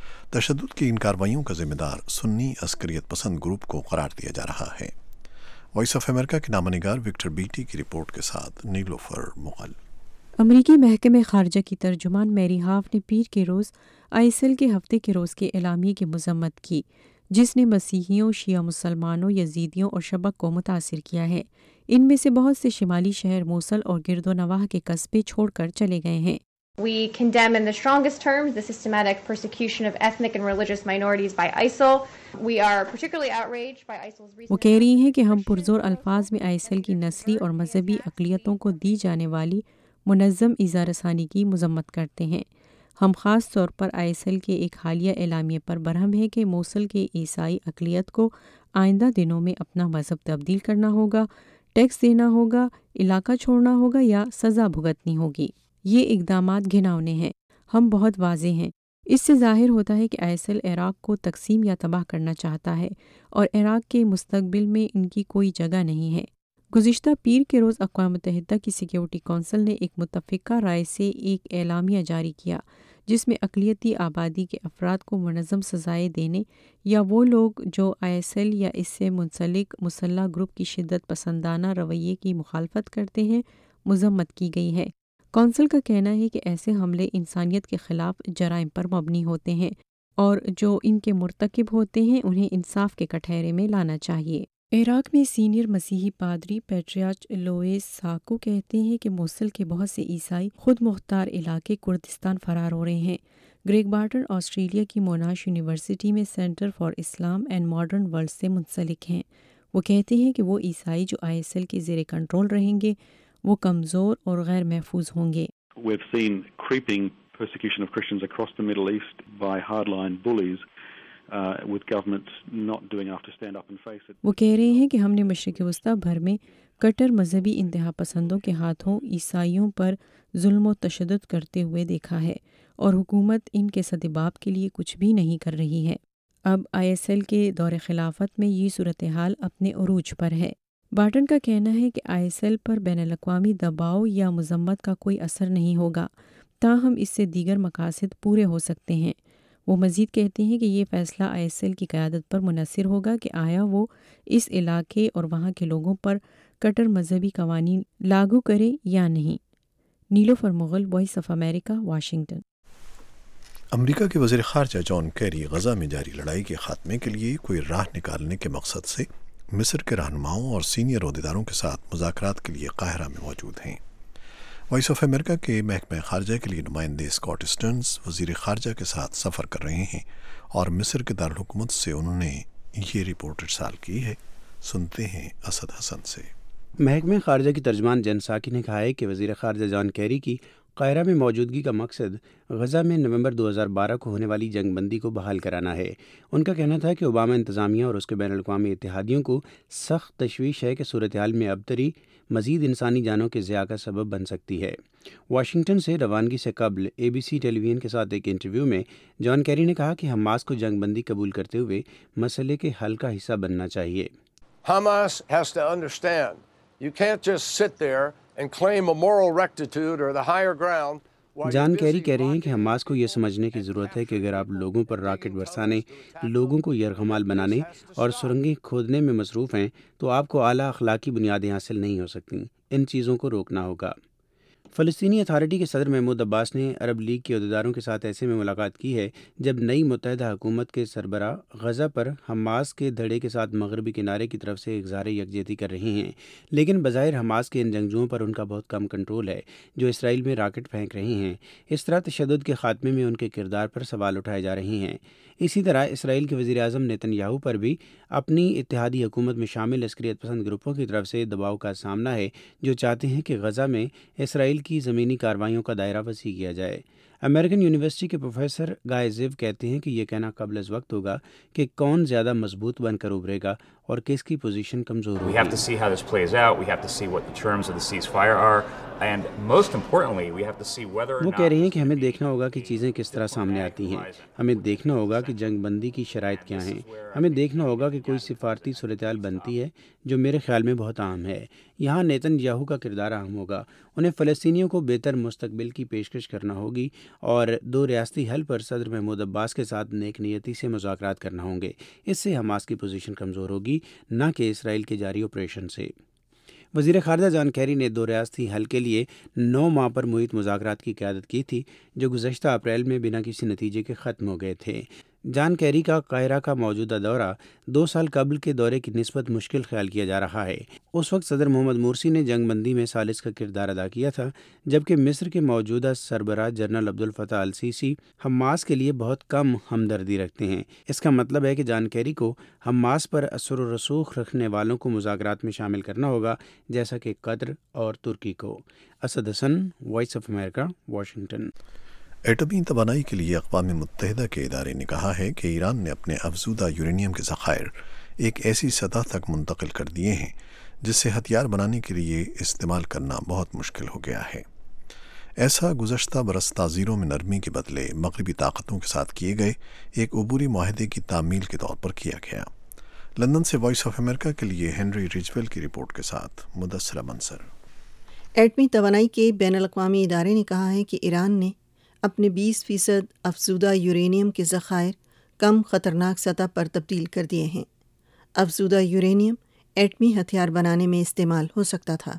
تشدد کی ان کارروائیوں کا ذمہ دار سنی عسکریت پسند گروپ کو قرار دیا جا رہا ہے. وائس آف امریکہ کے نامہ نگار وکٹر بیٹی کی رپورٹ کے ساتھ نیلوفر مغل. امریکی محکمہ خارجہ کی ترجمان میری ہاف نے پیر کے روز آئی ایس ایل کے ہفتے کے روز کے اعلامیے کی مذمت کی, جس نے مسیحیوں, شیعہ مسلمانوں, یزیدیوں اور شبق کو متاثر کیا ہے. ان میں سے بہت سے شمالی شہر موصل اور گرد و نواح کے قصبے چھوڑ کر چلے گئے ہیں. We condemn in the strongest terms the systematic persecution of ethnic and religious minorities by I S I L. We are particularly outraged by I S I L's recent... وہ کہہ رہی ہیں کہ ہم پرزور الفاظ میں آئی ایس ایل کی نسلی اور مذہبی اقلیتوں کو دی جانے والی منظم ایذا رسانی کی مذمت کرتے ہیں. ہم خاص طور پر آئی ایس ایل کے ایک حالیہ اعلامیے پر برہم ہیں کہ موصل کے عیسائی اقلیت کو آئندہ دنوں میں اپنا مذہب تبدیل کرنا ہوگا, ٹیکس دینا ہوگا, علاقہ چھوڑنا ہوگا یا سزا بھگتنی ہوگی. یہ اقدامات گھناؤنے ہیں. ہم بہت واضح ہیں. اس سے ظاہر ہوتا ہے کہ آئی ایس ایل عراق کو تقسیم یا تباہ کرنا چاہتا ہے اور عراق کے مستقبل میں ان کی کوئی جگہ نہیں ہے. گزشتہ پیر کے روز اقوام متحدہ کی سیکیورٹی کونسل نے ایک متفقہ رائے سے ایک اعلامیہ جاری کیا, جس میں اقلیتی آبادی کے افراد کو منظم سزائیں دینے یا وہ لوگ جو آئی ایس ایل یا اس سے منسلک مسلح گروپ کی شدت پسندانہ رویے کی مخالفت کرتے ہیں مذمت کی گئی ہے. کونسل کا کہنا ہے کہ ایسے حملے انسانیت کے خلاف جرائم پر مبنی ہوتے ہیں اور جو ان کے مرتکب ہوتے ہیں انہیں انصاف کے کٹہرے میں لانا چاہیے. عراق میں سینئر مسیحی پادری پیٹریارچ لوئس ساکو کہتے ہیں کہ موصل کے بہت سے عیسائی خود مختار علاقے کردستان فرار ہو رہے ہیں. گریگ بارٹن آسٹریلیا کی موناش یونیورسٹی میں centre for Islam and modern world سے منسلک ہیں. وہ کہتے ہیں کہ وہ عیسائی جو آئی ایس ایل کے زیر کنٹرول رہیں گے وہ کمزور اور غیر محفوظ ہوں گے. We've seen creeping persecution of Christians across the Middle East by hardline bullies. Uh, with governments not doing enough to stand up and face it. وہ کہہ رہے ہیں کہ ہم نے مشرق وسطیٰ بھر میں کٹر مذہبی انتہا پسندوں کے ہاتھوں عیسائیوں پر ظلم و تشدد کرتے ہوئے دیکھا ہے اور حکومت ان کے سدباب کے لیے کچھ بھی نہیں کر رہی ہے. اب آئی ایس ایل کے دور خلافت میں یہ صورتحال اپنے عروج پر ہے. بارٹن کا کہنا ہے کہ آئی ایس ایل پر بین الاقوامی دباؤ یا مذمت کا کوئی اثر نہیں ہوگا, تاہم اس سے دیگر مقاصد پورے ہو سکتے ہیں. وہ مزید کہتے ہیں کہ یہ فیصلہ آئی ایس ایل کی قیادت پر منحصر ہوگا کہ آیا وہ اس علاقے اور وہاں کے لوگوں پر کٹر مذہبی قوانین لاگو کرے یا نہیں. Nilofar Mughal, voice of America, Washington. America کے وزیر خارجہ جان کیری غزہ میں جاری لڑائی کے خاتمے کے لیے کوئی راہ نکالنے کے مقصد سے مصر کے رہنماؤں اور سینئر عہدیداروں کے ساتھ مذاکرات کے لیے قاہرہ میں موجود ہیں. وائس آف امریکہ کے محکمہ خارجہ کے لیے نمائندے اسکاٹ اسٹرنز وزیر خارجہ کے ساتھ سفر کر رہے ہیں اور مصر کے دارالحکومت سے انہوں نے یہ رپورٹ ارسال کی ہے. سنتے ہیں اسد حسن سے. محکمہ خارجہ کی ترجمان جن ساکی نے کہا ہے کہ وزیر خارجہ جان کیری کی قاہرہ میں موجودگی کا مقصد غزہ میں نومبر دو ہزار بارہ کو ہونے والی جنگ بندی کو بحال کرانا ہے۔ ان کا کہنا تھا کہ اوباما انتظامیہ اور اس کے بین الاقوامی اتحادیوں کو سخت تشویش ہے کہ صورتحال میں ابتری مزید انسانی جانوں کے ضیاع کا سبب بن سکتی ہے۔ واشنگٹن سے روانگی سے قبل اے بی سی ٹیلی ویژن کے ساتھ ایک انٹرویو میں جان کیری نے کہا کہ حماس کو جنگ بندی قبول کرتے ہوئے مسئلے کے حل کا حصہ بننا چاہیے۔ Hamas has to understand you can't just sit there and claim a moral rectitude or the higher ground. John Kerry کہہ رہے ہیں کہ حماس کو یہ سمجھنے کی ضرورت ہے کہ اگر آپ لوگوں پر راکٹ برسانے، لوگوں کو یرغمال بنانے اور سرنگیں کھودنے میں مصروف ہیں تو آپ کو اعلیٰ اخلاقی بنیادیں حاصل نہیں ہو سکتیں۔ ان چیزوں کو روکنا ہوگا۔ فلسطینی اتھارٹی کے صدر محمود عباس نے عرب لیگ کے عہدیداروں کے ساتھ ایسے میں ملاقات کی ہے جب نئی متحدہ حکومت کے سربراہ غزہ پر حماس کے دھڑے کے ساتھ مغربی کنارے کی طرف سے اظہار یکجہتی کر رہے ہیں، لیکن بظاہر حماس کے ان جنگجوؤں پر ان کا بہت کم کنٹرول ہے جو اسرائیل میں راکٹ پھینک رہے ہیں۔ اس طرح تشدد کے خاتمے میں ان کے کردار پر سوال اٹھائے جا رہے ہیں۔ اسی طرح اسرائیل کے وزیر اعظم نیتن یاہو پر بھی اپنی اتحادی حکومت میں شامل عسکریت پسند گروپوں کی طرف سے دباؤ کا سامنا ہے جو چاہتے ہیں کہ غزہ میں اسرائیل کی زمینی کارروائیوں کا دائرہ وسیع کیا جائے۔ امریکن یونیورسٹی کے پروفیسر گائے زیو کہتے ہیں کہ یہ کہنا قبل از وقت ہوگا کہ کون زیادہ مضبوط بن کر ابھرے گا اور کس کی پوزیشن کمزور ہوگی۔ وہ کہہ رہے ہیں کہ ہمیں دیکھنا ہوگا کہ چیزیں کس طرح سامنے آتی ہیں، ہمیں دیکھنا ہوگا کہ جنگ بندی کی شرائط کیا ہیں، ہمیں دیکھنا ہوگا کہ کوئی سفارتی صورتحال بنتی ہے جو میرے خیال میں بہت اہم ہے۔ یہاں نیتن یاہو کا کردار اہم ہوگا، انہیں فلسطینیوں کو بہتر مستقبل کی پیشکش کرنا ہوگی اور دو ریاستی حل پر صدر محمود عباس کے ساتھ نیک نیتی سے مذاکرات کرنا ہوں گے۔ اس سے حماس کی پوزیشن کمزور ہوگی، نہ کہ اسرائیل کے جاری آپریشن سے۔ وزیر خارجہ جان کیری نے دو ریاستی حل کے لیے نو ماہ پر محیط مذاکرات کی قیادت کی تھی جو گزشتہ اپریل میں بنا کسی نتیجے کے ختم ہو گئے تھے۔ جان کیری کا قاہرہ کا موجودہ دورہ دو سال قبل کے دورے کی نسبت مشکل خیال کیا جا رہا ہے۔ اس وقت صدر محمد مرسی نے جنگ بندی میں ثالث کا کردار ادا کیا تھا، جبکہ مصر کے موجودہ سربراہ جنرل عبد الفتاح السیسی حماس کے لیے بہت کم ہمدردی رکھتے ہیں۔ اس کا مطلب ہے کہ جان کیری کو حماس پر اثر و رسوخ رکھنے والوں کو مذاکرات میں شامل کرنا ہوگا، جیسا کہ قطر اور ترکی کو۔ اسد حسن، وائس آف امریکہ، واشنگٹن۔ ایٹمی توانائی کے لیے اقوام متحدہ کے ادارے نے کہا ہے کہ ایران نے اپنے افزودہ یورینیم کے ذخائر ایک ایسی سطح تک منتقل کر دیے ہیں جس سے ہتھیار بنانے کے لیے استعمال کرنا بہت مشکل ہو گیا ہے۔ ایسا گزشتہ برس تعزیروں میں نرمی کے بدلے مغربی طاقتوں کے ساتھ کیے گئے ایک عبوری معاہدے کی تعمیل کے طور پر کیا گیا۔ لندن سے وائس آف امریکہ کے لیے ہنری رجویل کی رپورٹ کے ساتھ مدثرہ منصر۔ ایٹمی توانائی کے بین الاقوامی ادارے نے کہا ہے کہ ایران نے اپنے بیس فیصد افزودہ یورینیم کے ذخائر کم خطرناک سطح پر تبدیل کر دیے ہیں۔ افزودہ یورینیم ایٹمی ہتھیار بنانے میں استعمال ہو سکتا تھا۔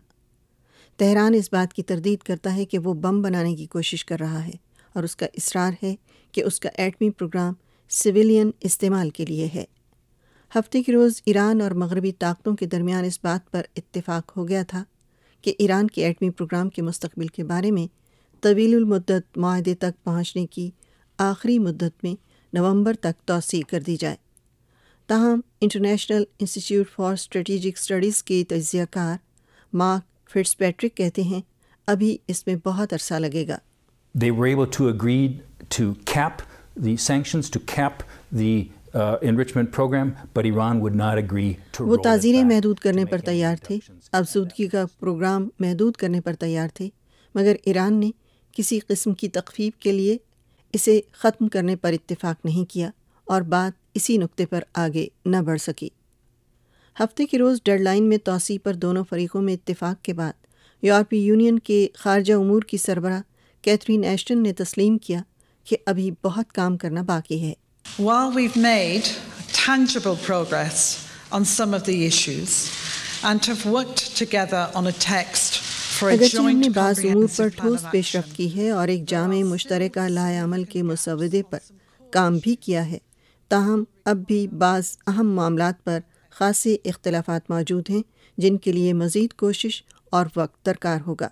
تہران اس بات کی تردید کرتا ہے کہ وہ بم بنانے کی کوشش کر رہا ہے اور اس کا اصرار ہے کہ اس کا ایٹمی پروگرام سویلین استعمال کے لیے ہے۔ ہفتے کے روز ایران اور مغربی طاقتوں کے درمیان اس بات پر اتفاق ہو گیا تھا کہ ایران کے ایٹمی پروگرام کے مستقبل کے بارے میں طویل المدت معاہدے تک پہنچنے کی آخری مدت میں نومبر تک توسیع کر دی جائے۔ تاہم international institute for strategic studies کے تجزیہ کار مارک فٹس پیٹرک کہتے ہیں ابھی اس میں بہت عرصہ لگے گا۔ They were able to agree to cap the sanctions, to cap the uh, enrichment program, but Iran would not agree to roll it back. وہ تعزیریں محدود کرنے پر تیار تھے، افزودگی کا پروگرام محدود کرنے پر تیار تھے، مگر ایران نے کسی قسم کی تخفیف کے لیے اسے ختم کرنے پر اتفاق نہیں کیا اور بات اسی نقطے پر آگے نہ بڑھ سکی۔ ہفتے کے روز ڈیڈ لائن میں توسیع پر دونوں فریقوں میں اتفاق کے بعد یورپی یونین کے خارجہ امور کی سربراہ کیتھرین ایشٹن نے تسلیم کیا کہ ابھی بہت کام کرنا باقی ہے۔ While we've made tangible progress on some of the issues and have worked together on a text for a اگرچہ ہم نے joint بعض امور پر comprehensive plan ٹھوس of پیش رفت action, کی ہے اور ایک جامع مشترکہ لائحہ عمل کے مسودے پر کام بھی کیا ہے، تاہم اب بھی بعض اہم معاملات پر خاصے اختلافات موجود ہیں جن کے لیے مزید کوشش اور وقت درکار ہوگا۔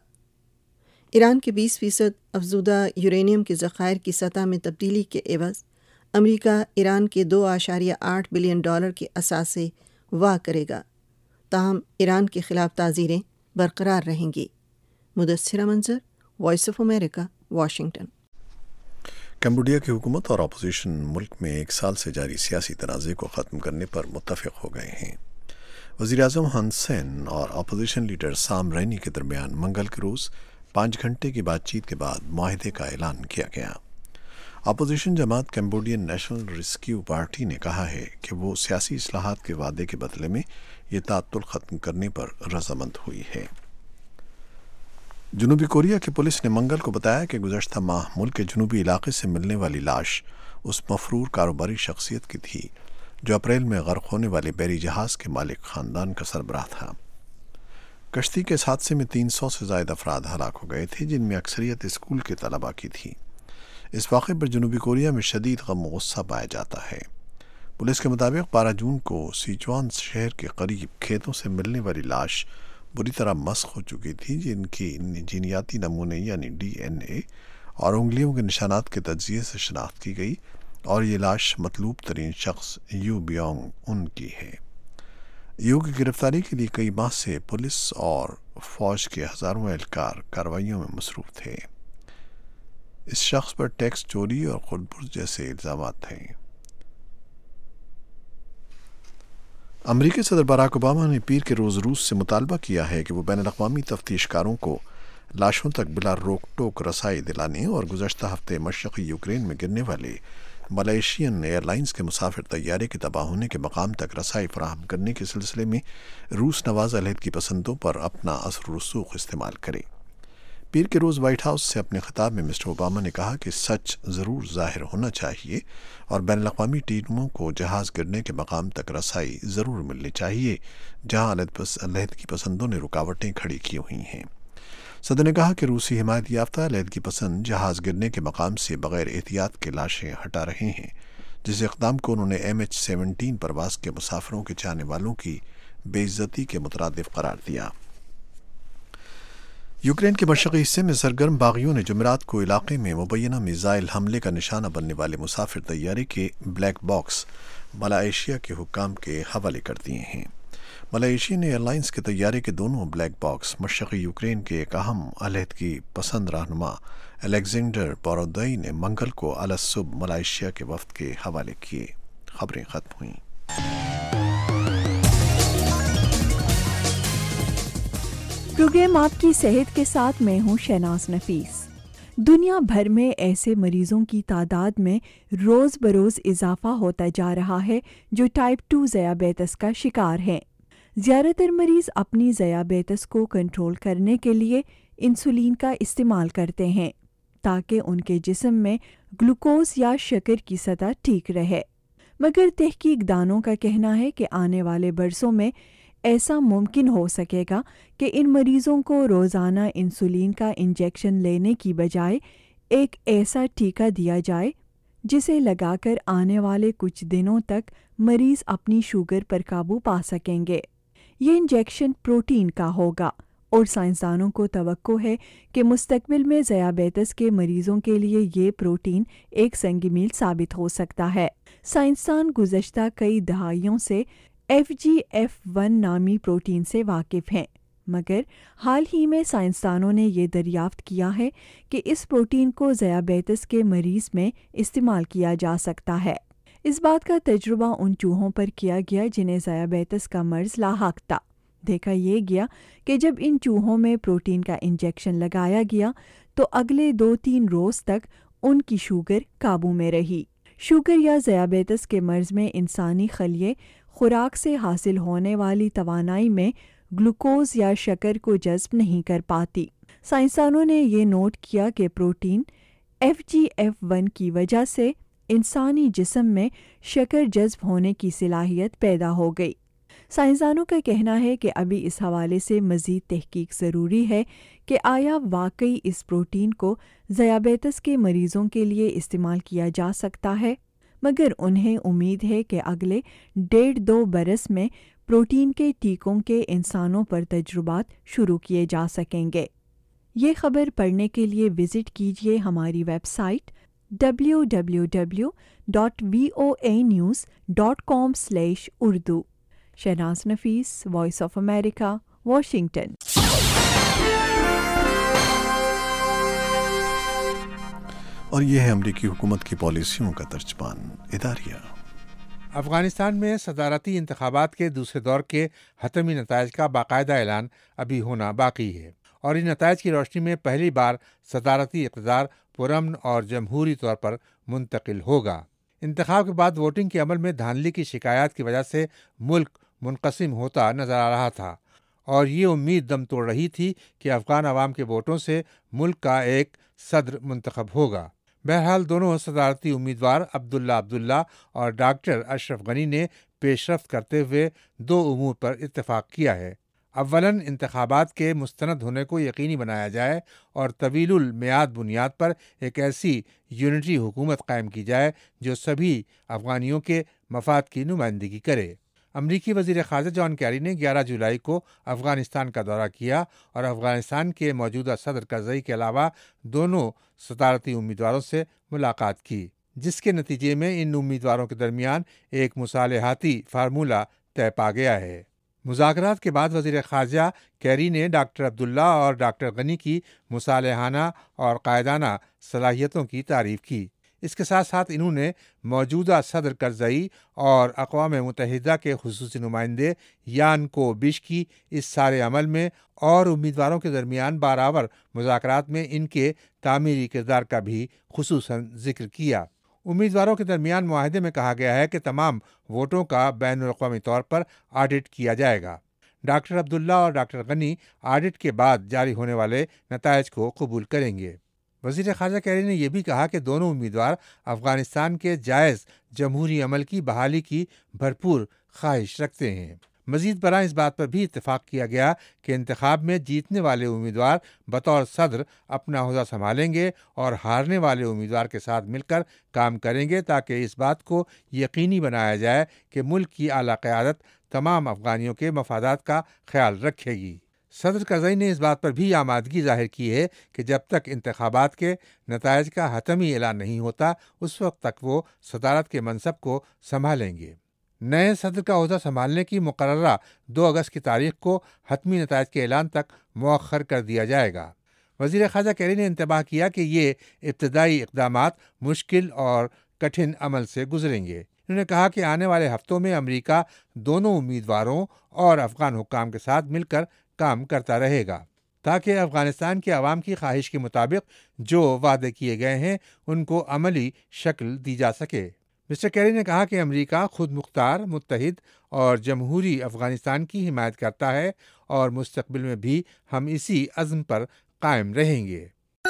ایران کے بیس فیصد افزودہ یورینیم کے ذخائر کی سطح میں تبدیلی کے عوض امریکہ ایران کے دو اعشاریہ آٹھ بلین ڈالر کے اثاثے وا کرے گا، تاہم ایران کے خلاف تعزیریں برقرار رہیں گی۔ Mudassira Manzar, voice of America, Washington. Cambodia की हुकूमत और अपोजिशन मुल्क में एक साल से जारी सियासी तनाज़े को ख़त्म करने पर मुत्तफ़िक़ हो गए हैं। वज़ीर आज़म हुन सेन और अपोजिशन लीडर साम रैनी के दरमियान मंगल के रोज़ पाँच घंटे की बातचीत के बाद मुआहदे का ऐलान किया गया। अपोजिशन जमात कैम्बोडियन नेशनल रेस्क्यू पार्टी ने कहा है कि वो सियासी इस्लाहात के वादे के बदले में ये तातुल ख़त्म करने पर रज़ामंद हुई है। जनूबी कोरिया की पुलिस ने मंगल को बताया कि गुज़श्ता माह मुल्क के जनूबी इलाके से मिलने वाली लाश उस मफरूर कारोबारी शख्सियत की थी जो अप्रैल में गर्क होने वाले बैरी जहाज़ के मालिक ख़ानदान का सरबराह था। कश्ती के इस हादसे में तीन सौ से ज़ायद अफराद हलाक हो गए थे, जिनमें अक्सरियत स्कूल के तलबा की थी। इस वाक़े पर जनूबी कोरिया में शदीद गम व गुस्सा पाया जाता है। पुलिस के मुताबिक बारह जून को सिचुआन शहर के करीब खेतों से मिलने वाली लाश बुरी तरह मस्क हो चुकी थी, जिनकी जीनियाती नमूने यानी डी एन ए और उंगलियों के निशानात के तज्ज़िये से शनाख्त की गई और ये लाश मतलूब तरीन शख्स यू बियोंग उन की है। यू की गिरफ्तारी के लिए कई माह से पुलिस और फौज के हज़ारों एहलकार कार्रवाइयों में मसरूफ़ थे। इस शख्स पर टैक्स चोरी और खुदबुर्ज जैसे इल्ज़ाम थे। अमरीकी सदर बराक ओबामा ने पीर के रोज़ रूस से मुतालबा किया है कि वो बैनुल-अक़वामी तफ्तीशकारों को लाशों तक बिला रोक टोक रसाई दिलाने और गुज़श्ता हफ्ते मशरक़ी यूक्रेन में गिरने वाले मलेशियन एयरलाइंस के मुसाफिर तैयारे के तबाह होने के मकाम तक रसाई फराहम करने के सिलसिले में रूस नवाज़ अलहदगी पसंदों पर अपना असर रसूख इस्तेमाल करे। पीर के रोज़ वाइट हाउस से अपने खिताब में मिस्टर ओबामा ने कहा कि सच ज़रूर ज़ाहिर होना चाहिए और बैनुल-अक़वामी टीमों को जहाज़ गिरने के मकाम तक रसाई ज़रूर मिलनी चाहिए जहां अलहदगी पसंदों ने रुकावटें खड़ी की हुई हैं। सदर ने कहा कि रूसी हिमायत याफ्ता अलहदगी पसंद जहाज़ गिरने के मकाम से बग़ैर एहतियात के लाशें हटा रहे हैं, जिस इक़दाम को उन्होंने एम एच सेवनटीन परवाज़ के मुसाफिरों के चाहने वालों की बेइज्जती के मुतरादिफ करार दिया। यूक्रेन के मशरक़ी हिस्से में सरगर्म बागियों ने जुमेरात को इलाके में मुबैना मिज़ाइल हमले का निशाना बनने वाले मुसाफिर तैयारे के ब्लैक बॉक्स मलायशिया के हुक्काम के हवाले कर दिए हैं। मलेशियन एयरलाइंस के तैयारे के दोनों ब्लैक बॉक्स मशरक़ी यूक्रेन के एक अहम अलहदगी पसंद रहनुमा अलेक्जेंडर बोरोदई ने मंगल को अलसुब मलेशिया के वफ्द के हवाले किए। खबरें ख़त्म हुईं। प्रोग्राम आपकी सेहत के साथ मैं हूं शहनाज नफीस। दुनिया भर में ऐसे मरीजों की तादाद में रोज़ बरोज़ इजाफा होता जा रहा है जो टाइप टू ज़ियाबेतस का शिकार हैं। ज़्यादातर मरीज़ अपनी ज़ियाबेतस को कंट्रोल करने के लिए इंसुलिन का इस्तेमाल करते हैं ताकि उनके जिस्म में ग्लूकोज या शक्कर की सतह ठीक रहे, मगर तहकीक दानों का कहना है कि आने वाले बरसों में ऐसा मुमकिन हो सकेगा कि इन मरीज़ों को रोज़ाना इंसुलिन का इंजेक्शन लेने की बजाय एक ऐसा टीका दिया जाए जिसे लगाकर आने वाले कुछ दिनों तक मरीज़ अपनी शुगर पर काबू पा सकेंगे। ये इंजेक्शन प्रोटीन का होगा और साइंसदानों को तवक्को है कि मुस्तकबिल में ज़ियाबेतस के मरीज़ों के लिए ये प्रोटीन एक संगी मील साबित हो सकता है। साइंसदान गुज़श्ता कई दहाइयों से एफ जी एफ वन नामी प्रोटीन से वाकिफ़ हैं, मगर हाल ही में साइंसदानों ने ये दरियाफ्त किया है कि इस प्रोटीन को ज़ियाबेतस के मरीज़ में इस्तेमाल किया जा सकता है। इस बात का तजुर्बा उन चूहों पर किया गया जिन्हें ज़ियाबेतस का मर्ज़ लाहक था। देखा यह गया कि जब इन चूहों में प्रोटीन का इंजेक्शन लगाया गया तो अगले दो तीन रोज़ तक उनकी शुगर काबू में रही। शुगर या ज़ियाबेतस के मर्ज़ में इंसानी खलिए खुराक से हासिल होने वाली तवानाई में ग्लूकोज या शक्कर को जज़्ब नहीं कर पाती। साइंसदानों ने ये नोट किया कि protein F G F one की वजह से इंसानी जिस्म में शक्कर जज़्ब होने की सलाहियत पैदा हो गई। साइंसदानों का कहना है कि अभी इस हवाले से मज़ीद तहकीक ज़रूरी है कि आया वाकई इस प्रोटीन को ज़ियाबेतस के मरीज़ों के लिए इस्तेमाल किया जा सकता है, मगर उन्हें उम्मीद है कि अगले डेढ़ दो बरस में प्रोटीन के टीकों के इंसानों पर तजुर्बात शुरू किए जा सकेंगे। ये खबर पढ़ने के लिए विज़िट कीजिए हमारी website W W W dot V O A news dot com slash Urdu. Shahnaz Nafees, voice of America, Washington. اور یہ ہے امریکی حکومت کی پالیسیوں کا ترجمان اداریہ۔ افغانستان میں صدارتی انتخابات کے دوسرے دور کے حتمی نتائج کا باقاعدہ اعلان ابھی ہونا باقی ہے، اور ان نتائج کی روشنی میں پہلی بار صدارتی اقتدار پرامن اور جمہوری طور پر منتقل ہوگا۔ انتخاب کے بعد ووٹنگ کے عمل میں دھاندلی کی شکایات کی وجہ سے ملک منقسم ہوتا نظر آ رہا تھا، اور یہ امید دم توڑ رہی تھی کہ افغان عوام کے ووٹوں سے ملک کا ایک صدر منتخب ہوگا۔ بہرحال دونوں صدارتی امیدوار عبداللہ عبداللہ اور ڈاکٹر اشرف غنی نے پیش رفت کرتے ہوئے دو امور پر اتفاق کیا ہے۔ اولاً انتخابات کے مستند ہونے کو یقینی بنایا جائے اور طویل المیعاد بنیاد پر ایک ایسی یونٹری حکومت قائم کی جائے جو سبھی افغانیوں کے مفاد کی نمائندگی کرے۔ امریکی وزیر خارجہ جان کیری نے گیارہ جولائی کو افغانستان کا دورہ کیا اور افغانستان کے موجودہ صدر کرزئی کے علاوہ دونوں صدارتی امیدواروں سے ملاقات کی، جس کے نتیجے میں ان امیدواروں کے درمیان ایک مصالحاتی فارمولہ طے پا گیا ہے۔ مذاکرات کے بعد وزیر خارجہ کیری نے ڈاکٹر عبداللہ اور ڈاکٹر غنی کی مصالحانہ اور قائدانہ صلاحیتوں کی تعریف کی۔ اس کے ساتھ ساتھ انہوں نے موجودہ صدر کرزئی اور اقوام متحدہ کے خصوصی نمائندے یان کو بیش کی اس سارے عمل میں اور امیدواروں کے درمیان بارآور مذاکرات میں ان کے تعمیری کردار کا بھی خصوصاً ذکر کیا۔ امیدواروں کے درمیان معاہدے میں کہا گیا ہے کہ تمام ووٹوں کا بین الاقوامی طور پر آڈٹ کیا جائے گا۔ ڈاکٹر عبداللہ اور ڈاکٹر غنی آڈٹ کے بعد جاری ہونے والے نتائج کو قبول کریں گے۔ وزیر خارجہ کیری نے یہ بھی کہا کہ دونوں امیدوار افغانستان کے جائز جمہوری عمل کی بحالی کی بھرپور خواہش رکھتے ہیں۔ مزید برآں اس بات پر بھی اتفاق کیا گیا کہ انتخاب میں جیتنے والے امیدوار بطور صدر اپنا عہدہ سنبھالیں گے اور ہارنے والے امیدوار کے ساتھ مل کر کام کریں گے تاکہ اس بات کو یقینی بنایا جائے کہ ملک کی اعلیٰ قیادت تمام افغانیوں کے مفادات کا خیال رکھے گی۔ صدر کرزئی نے اس بات پر بھی آمادگی ظاہر کی ہے کہ جب تک انتخابات کے نتائج کا حتمی اعلان نہیں ہوتا اس وقت تک وہ صدارت کے منصب کو سنبھالیں گے۔ نئے صدر کا عہدہ سنبھالنے کی مقررہ دو اگست کی تاریخ کو حتمی نتائج کے اعلان تک مؤخر کر دیا جائے گا۔ وزیر خارجہ کیری نے انتباہ کیا کہ یہ ابتدائی اقدامات مشکل اور کٹھن عمل سے گزریں گے۔ انہوں نے کہا کہ آنے والے ہفتوں میں امریکہ دونوں امیدواروں اور افغان حکام کے ساتھ مل کر کام کرتا رہے گا تاکہ افغانستان کے عوام کی خواہش کے مطابق جو وعدے کیے گئے ہیں ان کو عملی شکل دی جا سکے۔ مسٹر کیری نے کہا کہ امریکہ خود مختار، متحد اور جمہوری افغانستان کی حمایت کرتا ہے اور مستقبل میں بھی ہم اسی عزم پر قائم رہیں گے۔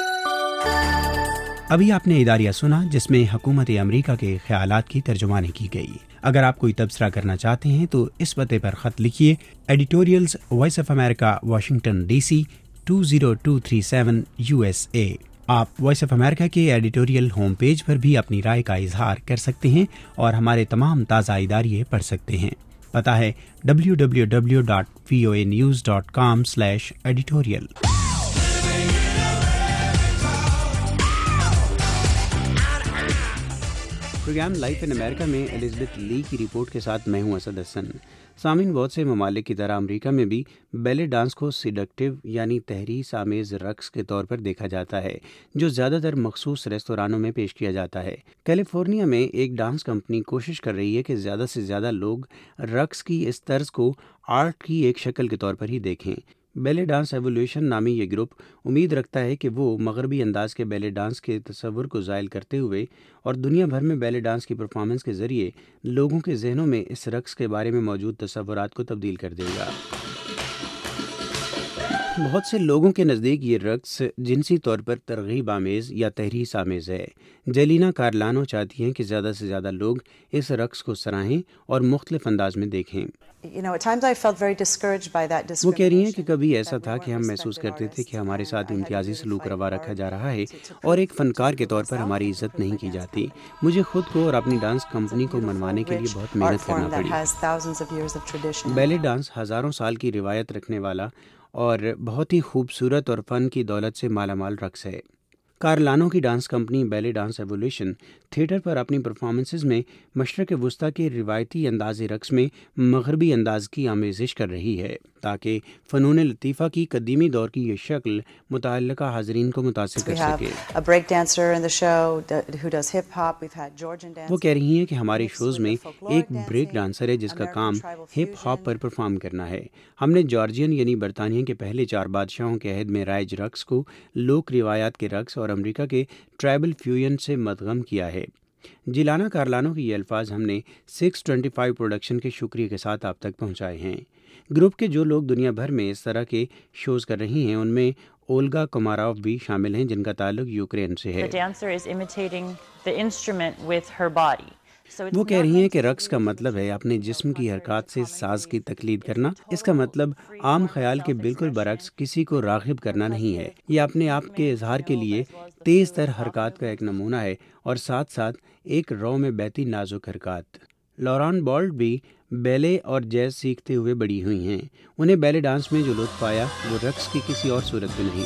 ابھی آپ نے اداریہ سنا جس میں حکومت امریکہ کے خیالات کی ترجمانی کی گئی۔ اگر آپ کوئی تبصرہ کرنا چاہتے ہیں تو اس پتے پر خط لکھیے، editorials voice of America, Washington D C two zero two three seven U S A. آپ وائس آف امریکہ کے ایڈیٹوریل ہوم پیج پر بھی اپنی رائے کا اظہار کر سکتے ہیں اور ہمارے تمام تازہ اداریے پڑھ سکتے ہیں۔ پتہ ہے W W W dot V O A news dot com slash editorial. Programme life in America میں الزبتھ لی کی رپورٹ کے ساتھ میں ہوں اسد حسن۔ سامعین، بہت سے ممالک کی طرح امریکہ میں بھی بیلے ڈانس کو سیڈکٹیو یعنی تحریض آمیز رقص کے طور پر دیکھا جاتا ہے، جو زیادہ تر مخصوص ریستورانوں میں پیش کیا جاتا ہے۔ کیلیفورنیا میں ایک ڈانس کمپنی کوشش کر رہی ہے کہ زیادہ سے زیادہ لوگ رقص کی اس طرز کو آرٹ کی ایک شکل کے طور پر ہی دیکھیں۔ بیلے ڈانس ایولیوشن نامی یہ گروپ امید رکھتا ہے کہ وہ مغربی انداز کے بیلے ڈانس کے تصور کو زائل کرتے ہوئے اور دنیا بھر میں بیلے ڈانس کی پرفارمنس کے ذریعے لوگوں کے ذہنوں میں اس رقص کے بارے میں موجود تصورات کو تبدیل کر دے گا۔ بہت سے لوگوں کے نزدیک یہ رقص جنسی طور پر ترغیب آمیز یا تحریض آمیز ہے۔ جیلینا کارلانو چاہتی ہیں کہ زیادہ سے زیادہ لوگ اس رقص کو سراہیں اور مختلف انداز میں دیکھیں۔ وہ کہہ رہی ہیں کہ کبھی ایسا تھا کہ ہم محسوس کرتے تھے کہ ہمارے ساتھ امتیازی سلوک روا رکھا جا رہا ہے اور ایک فنکار کے طور پر ہماری عزت نہیں کی جاتی۔ مجھے خود کو اور اپنی ڈانس کمپنی کو منوانے کے لیے بہت محنت کرنا پڑی۔ بیلے ڈانس ہزاروں سال کی روایت رکھنے والا اور بہت ہی خوبصورت اور فن کی دولت سے مالا مال رقص ہے۔ کارلانو کی dance company ballet dance evolution theatre پر اپنی پرفارمنسز میں مشرق وسطی کے روایتی انداز رقص میں مغربی انداز کی آمیزش کر رہی ہے تاکہ فنون لطیفہ کی قدیمی دور کی یہ شکل متعلقہ حاضرین کو متاثر کر سکے۔ وہ کہہ رہی ہیں کہ ہمارے شوز میں ایک بریک ڈانسر ہے جس کا کام ہپ ہاپ پر پرفارم کرنا ہے۔ ہم نے جارجین یعنی برطانیہ کے پہلے چار بادشاہوں کے عہد میں رائج رقص کو لوک روایات کے رقص اور امریکہ کے ٹرائبل فیوژن سے مدغم کیا ہے۔ جیلانا کارلانو کی یہ الفاظ ہم نے سکس ٹوینٹی فائیو پروڈکشن کے شکریہ کے ساتھ آپ تک پہنچائے ہیں۔ گروپ کے جو لوگ دنیا بھر میں اس طرح کے شوز کر رہی ہیں ان میں اولگا کوماروف بھی شامل ہیں جن کا تعلق یوکرین سے ہے۔ وہ کہہ رہی ہیں کہ رقص کا مطلب ہے اپنے جسم کی حرکات سے ساز کی تقلید کرنا۔ اس کا مطلب عام خیال کے بالکل برعکس کسی کو راغب کرنا نہیں ہے۔ یہ اپنے آپ کے اظہار کے لیے تیز تر حرکات کا ایک نمونہ ہے اور ساتھ ساتھ ایک رو میں بہتی نازک حرکات۔ لوران بالٹ بھی بیلے اور جیز سیکھتے ہوئے بڑی ہوئی ہیں۔ انہیں بیلے ڈانس میں جو لطف آیا وہ رقص کی کسی اور صورت میں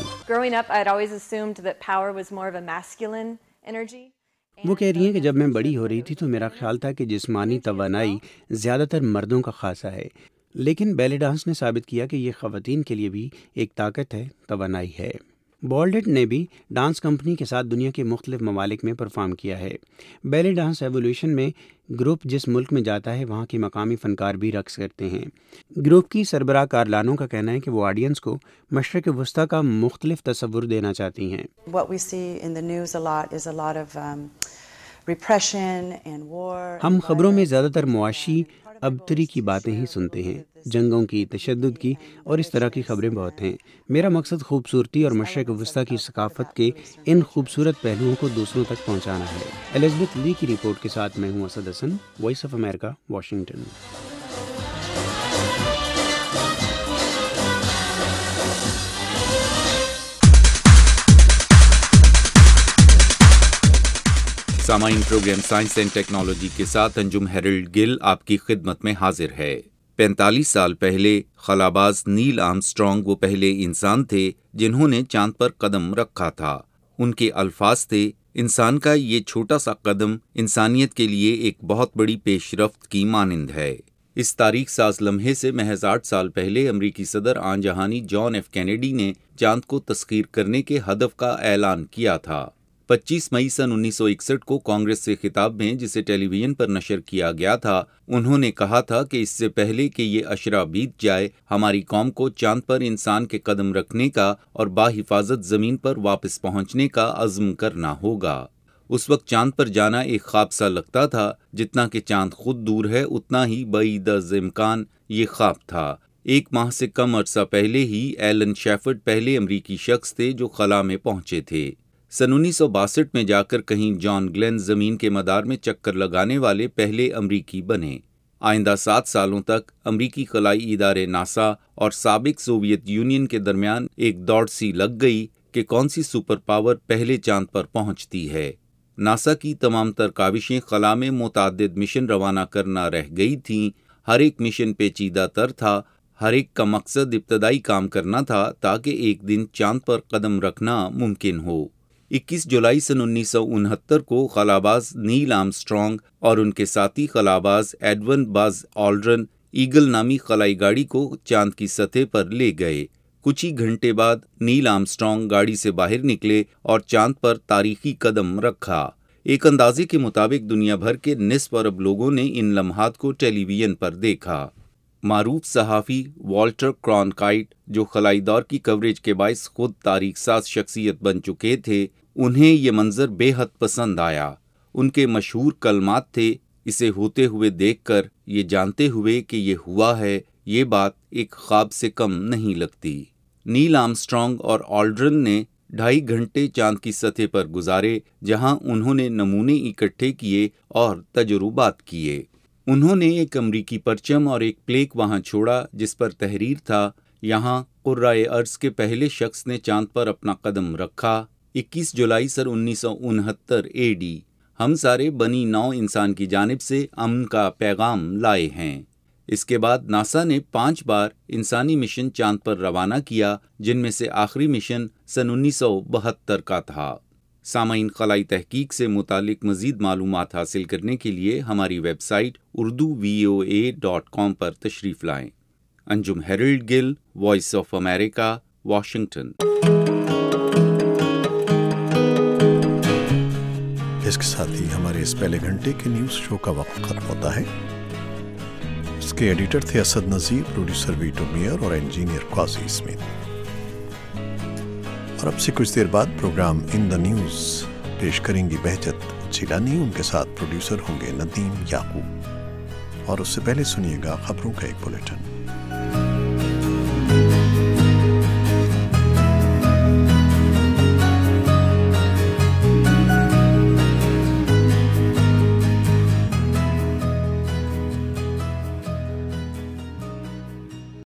نہیں۔ وہ کہہ رہی ہیں کہ جب میں بڑی ہو رہی تھی تو میرا خیال تھا کہ جسمانی توانائی زیادہ تر مردوں کا خاصہ ہے، لیکن بیلے ڈانس نے ثابت کیا کہ یہ خواتین کے لیے بھی ایک طاقت ہے، توانائی ہے۔ بالڈٹ نے بھی ڈانس کمپنی کے ساتھ دنیا کے مختلف ممالک میں پرفارم کیا ہے۔ بیلے ڈانس ایولیوشن میں گروپ جس ملک میں جاتا ہے وہاں کے مقامی فنکار بھی رقص کرتے ہیں۔ گروپ کی سربراہ کارلانو کا کہنا ہے کہ وہ آڈینس کو مشرق وسطی کا مختلف تصور دینا چاہتی ہیں۔ ہم خبروں میں زیادہ تر معاشی ابتری کی باتیں ہی سنتے ہیں، جنگوں کی، تشدد کی اور اس طرح کی خبریں بہت ہیں۔ میرا مقصد خوبصورتی اور مشرق وسطی کی ثقافت کے ان خوبصورت پہلوؤں کو دوسروں تک پہنچانا ہے۔ الزبتھ لی کی رپورٹ کے ساتھ میں ہوں اسد حسن، وائس آف امریکہ، واشنگٹن۔ سامعین، پروگرام سائنس اینڈ ٹیکنالوجی کے ساتھ انجم ہیرلڈ گل آپ کی خدمت میں حاضر ہے۔ پینتالیس سال پہلے خلاباز نیل آرمسٹرانگ وہ پہلے انسان تھے جنہوں نے چاند پر قدم رکھا تھا۔ ان کے الفاظ تھے، انسان کا یہ چھوٹا سا قدم انسانیت کے لیے ایک بہت بڑی پیش رفت کی مانند ہے۔ اس تاریخ ساز لمحے سے محض آٹھ سال پہلے امریکی صدر آن جہانی جان ایف کینیڈی نے چاند کو تسخیر کرنے کے ہدف کا اعلان کیا تھا۔ پچیس مئی سن انیس سو اکسٹھ کو کانگریس سے خطاب میں جسے ٹیلی ویژن پر نشر کیا گیا تھا، انہوں نے کہا تھا کہ اس سے پہلے کہ یہ اشرا بیت جائے، ہماری قوم کو چاند پر انسان کے قدم رکھنے کا اور باحفاظت زمین پر واپس پہنچنے کا عزم کرنا ہوگا۔ اس وقت چاند پر جانا ایک خواب سا لگتا تھا، جتنا کہ چاند خود دور ہے اتنا ہی بعید از امکان یہ خواب تھا۔ ایک ماہ سے کم عرصہ پہلے ہی ایلن شیفرڈ پہلے امریکی شخص تھے جو خلا میں پہنچے تھے۔ سن انیس سو باسٹھ میں جا کر کہیں جان گلین زمین کے مدار میں چکر لگانے والے پہلے امریکی بنے۔ آئندہ سات سالوں تک امریکی خلائی ادارے ناسا اور سابق سوویت یونین کے درمیان ایک دوڑ سی لگ گئی کہ کون سی سپر پاور پہلے چاند پر پہنچتی ہے۔ ناسا کی تمام تر کاوشیں خلا میں متعدد مشن روانہ کرنا رہ گئی تھیں۔ ہر ایک مشن پیچیدہ تر تھا، ہر ایک کا مقصد ابتدائی کام کرنا تھا تاکہ ایک دن چاند پر قدم رکھنا ممکن ہو۔ اکیس جولائی سن انیس سو انہتر کو خلاباز نیل آرمسٹرانگ اور ان کے ساتھی خلاباز ایڈون باز آلڈرن ایگل نامی خلائی گاڑی کو چاند کی سطح پر لے گئے۔ کچھ ہی گھنٹے بعد نیل آرمسٹرانگ گاڑی سے باہر نکلے اور چاند پر تاریخی قدم رکھا۔ ایک اندازے کے مطابق دنیا بھر کے نصف ارب لوگوں نے ان لمحات کو ٹیلی ویژن پر دیکھا۔ معروف صحافی والٹر کرونکائٹ، جو خلائی دور کی کوریج کے باعث خود تاریخ ساز شخصیت بن چکے تھے، انہیں یہ منظر بے حد پسند آیا۔ ان کے مشہور کلمات تھے، اسے ہوتے ہوئے دیکھ کر یہ جانتے ہوئے کہ یہ ہوا ہے، یہ بات ایک خواب سے کم نہیں لگتی۔ نیل آرمسٹرانگ اور آلڈرن نے ڈھائی گھنٹے چاند کی سطح پر گزارے، جہاں انہوں نے نمونے اکٹھے کیے اور تجربات کیے۔ انہوں نے ایک امریکی پرچم اور ایک پلیک وہاں چھوڑا جس پر تحریر تھا، یہاں قرائے ارض کے پہلے شخص نے چاند پر اپنا قدم رکھا۔ اکیس جولائی سن انیس سو انہتر اے ڈی، ہم سارے بنی نو انسان کی جانب سے امن کا پیغام لائے ہیں۔ اس کے بعد ناسا نے پانچ بار انسانی مشن چاند پر روانہ کیا، جن میں سے آخری مشن سن انیس سو بہتر کا تھا۔ سامعین، خلائی تحقیق سے متعلق مزید معلومات حاصل کرنے کے لیے ہماری web site Urdu V O A dot com پر تشریف لائیں۔ Anjum Harold Gill, Voice of America, Washington. اس کے ساتھ ہی ہمارے اس پہلے گھنٹے کے نیوز شو کا وقت ختم ہوتا ہے۔ اس کے ایڈیٹر تھے Asad Nazir, producer Vito Mayer اور انجینئر قاضی اسمتھ۔ اور اب سے کچھ دیر بعد پروگرام ان دا نیوز پیش کریں گی بہجت جیلانی، ان کے ساتھ پروڈیوسر ہوں گے ندیم یعقوب۔ اور اس سے پہلے سنیے گا خبروں کا ایک بلیٹن۔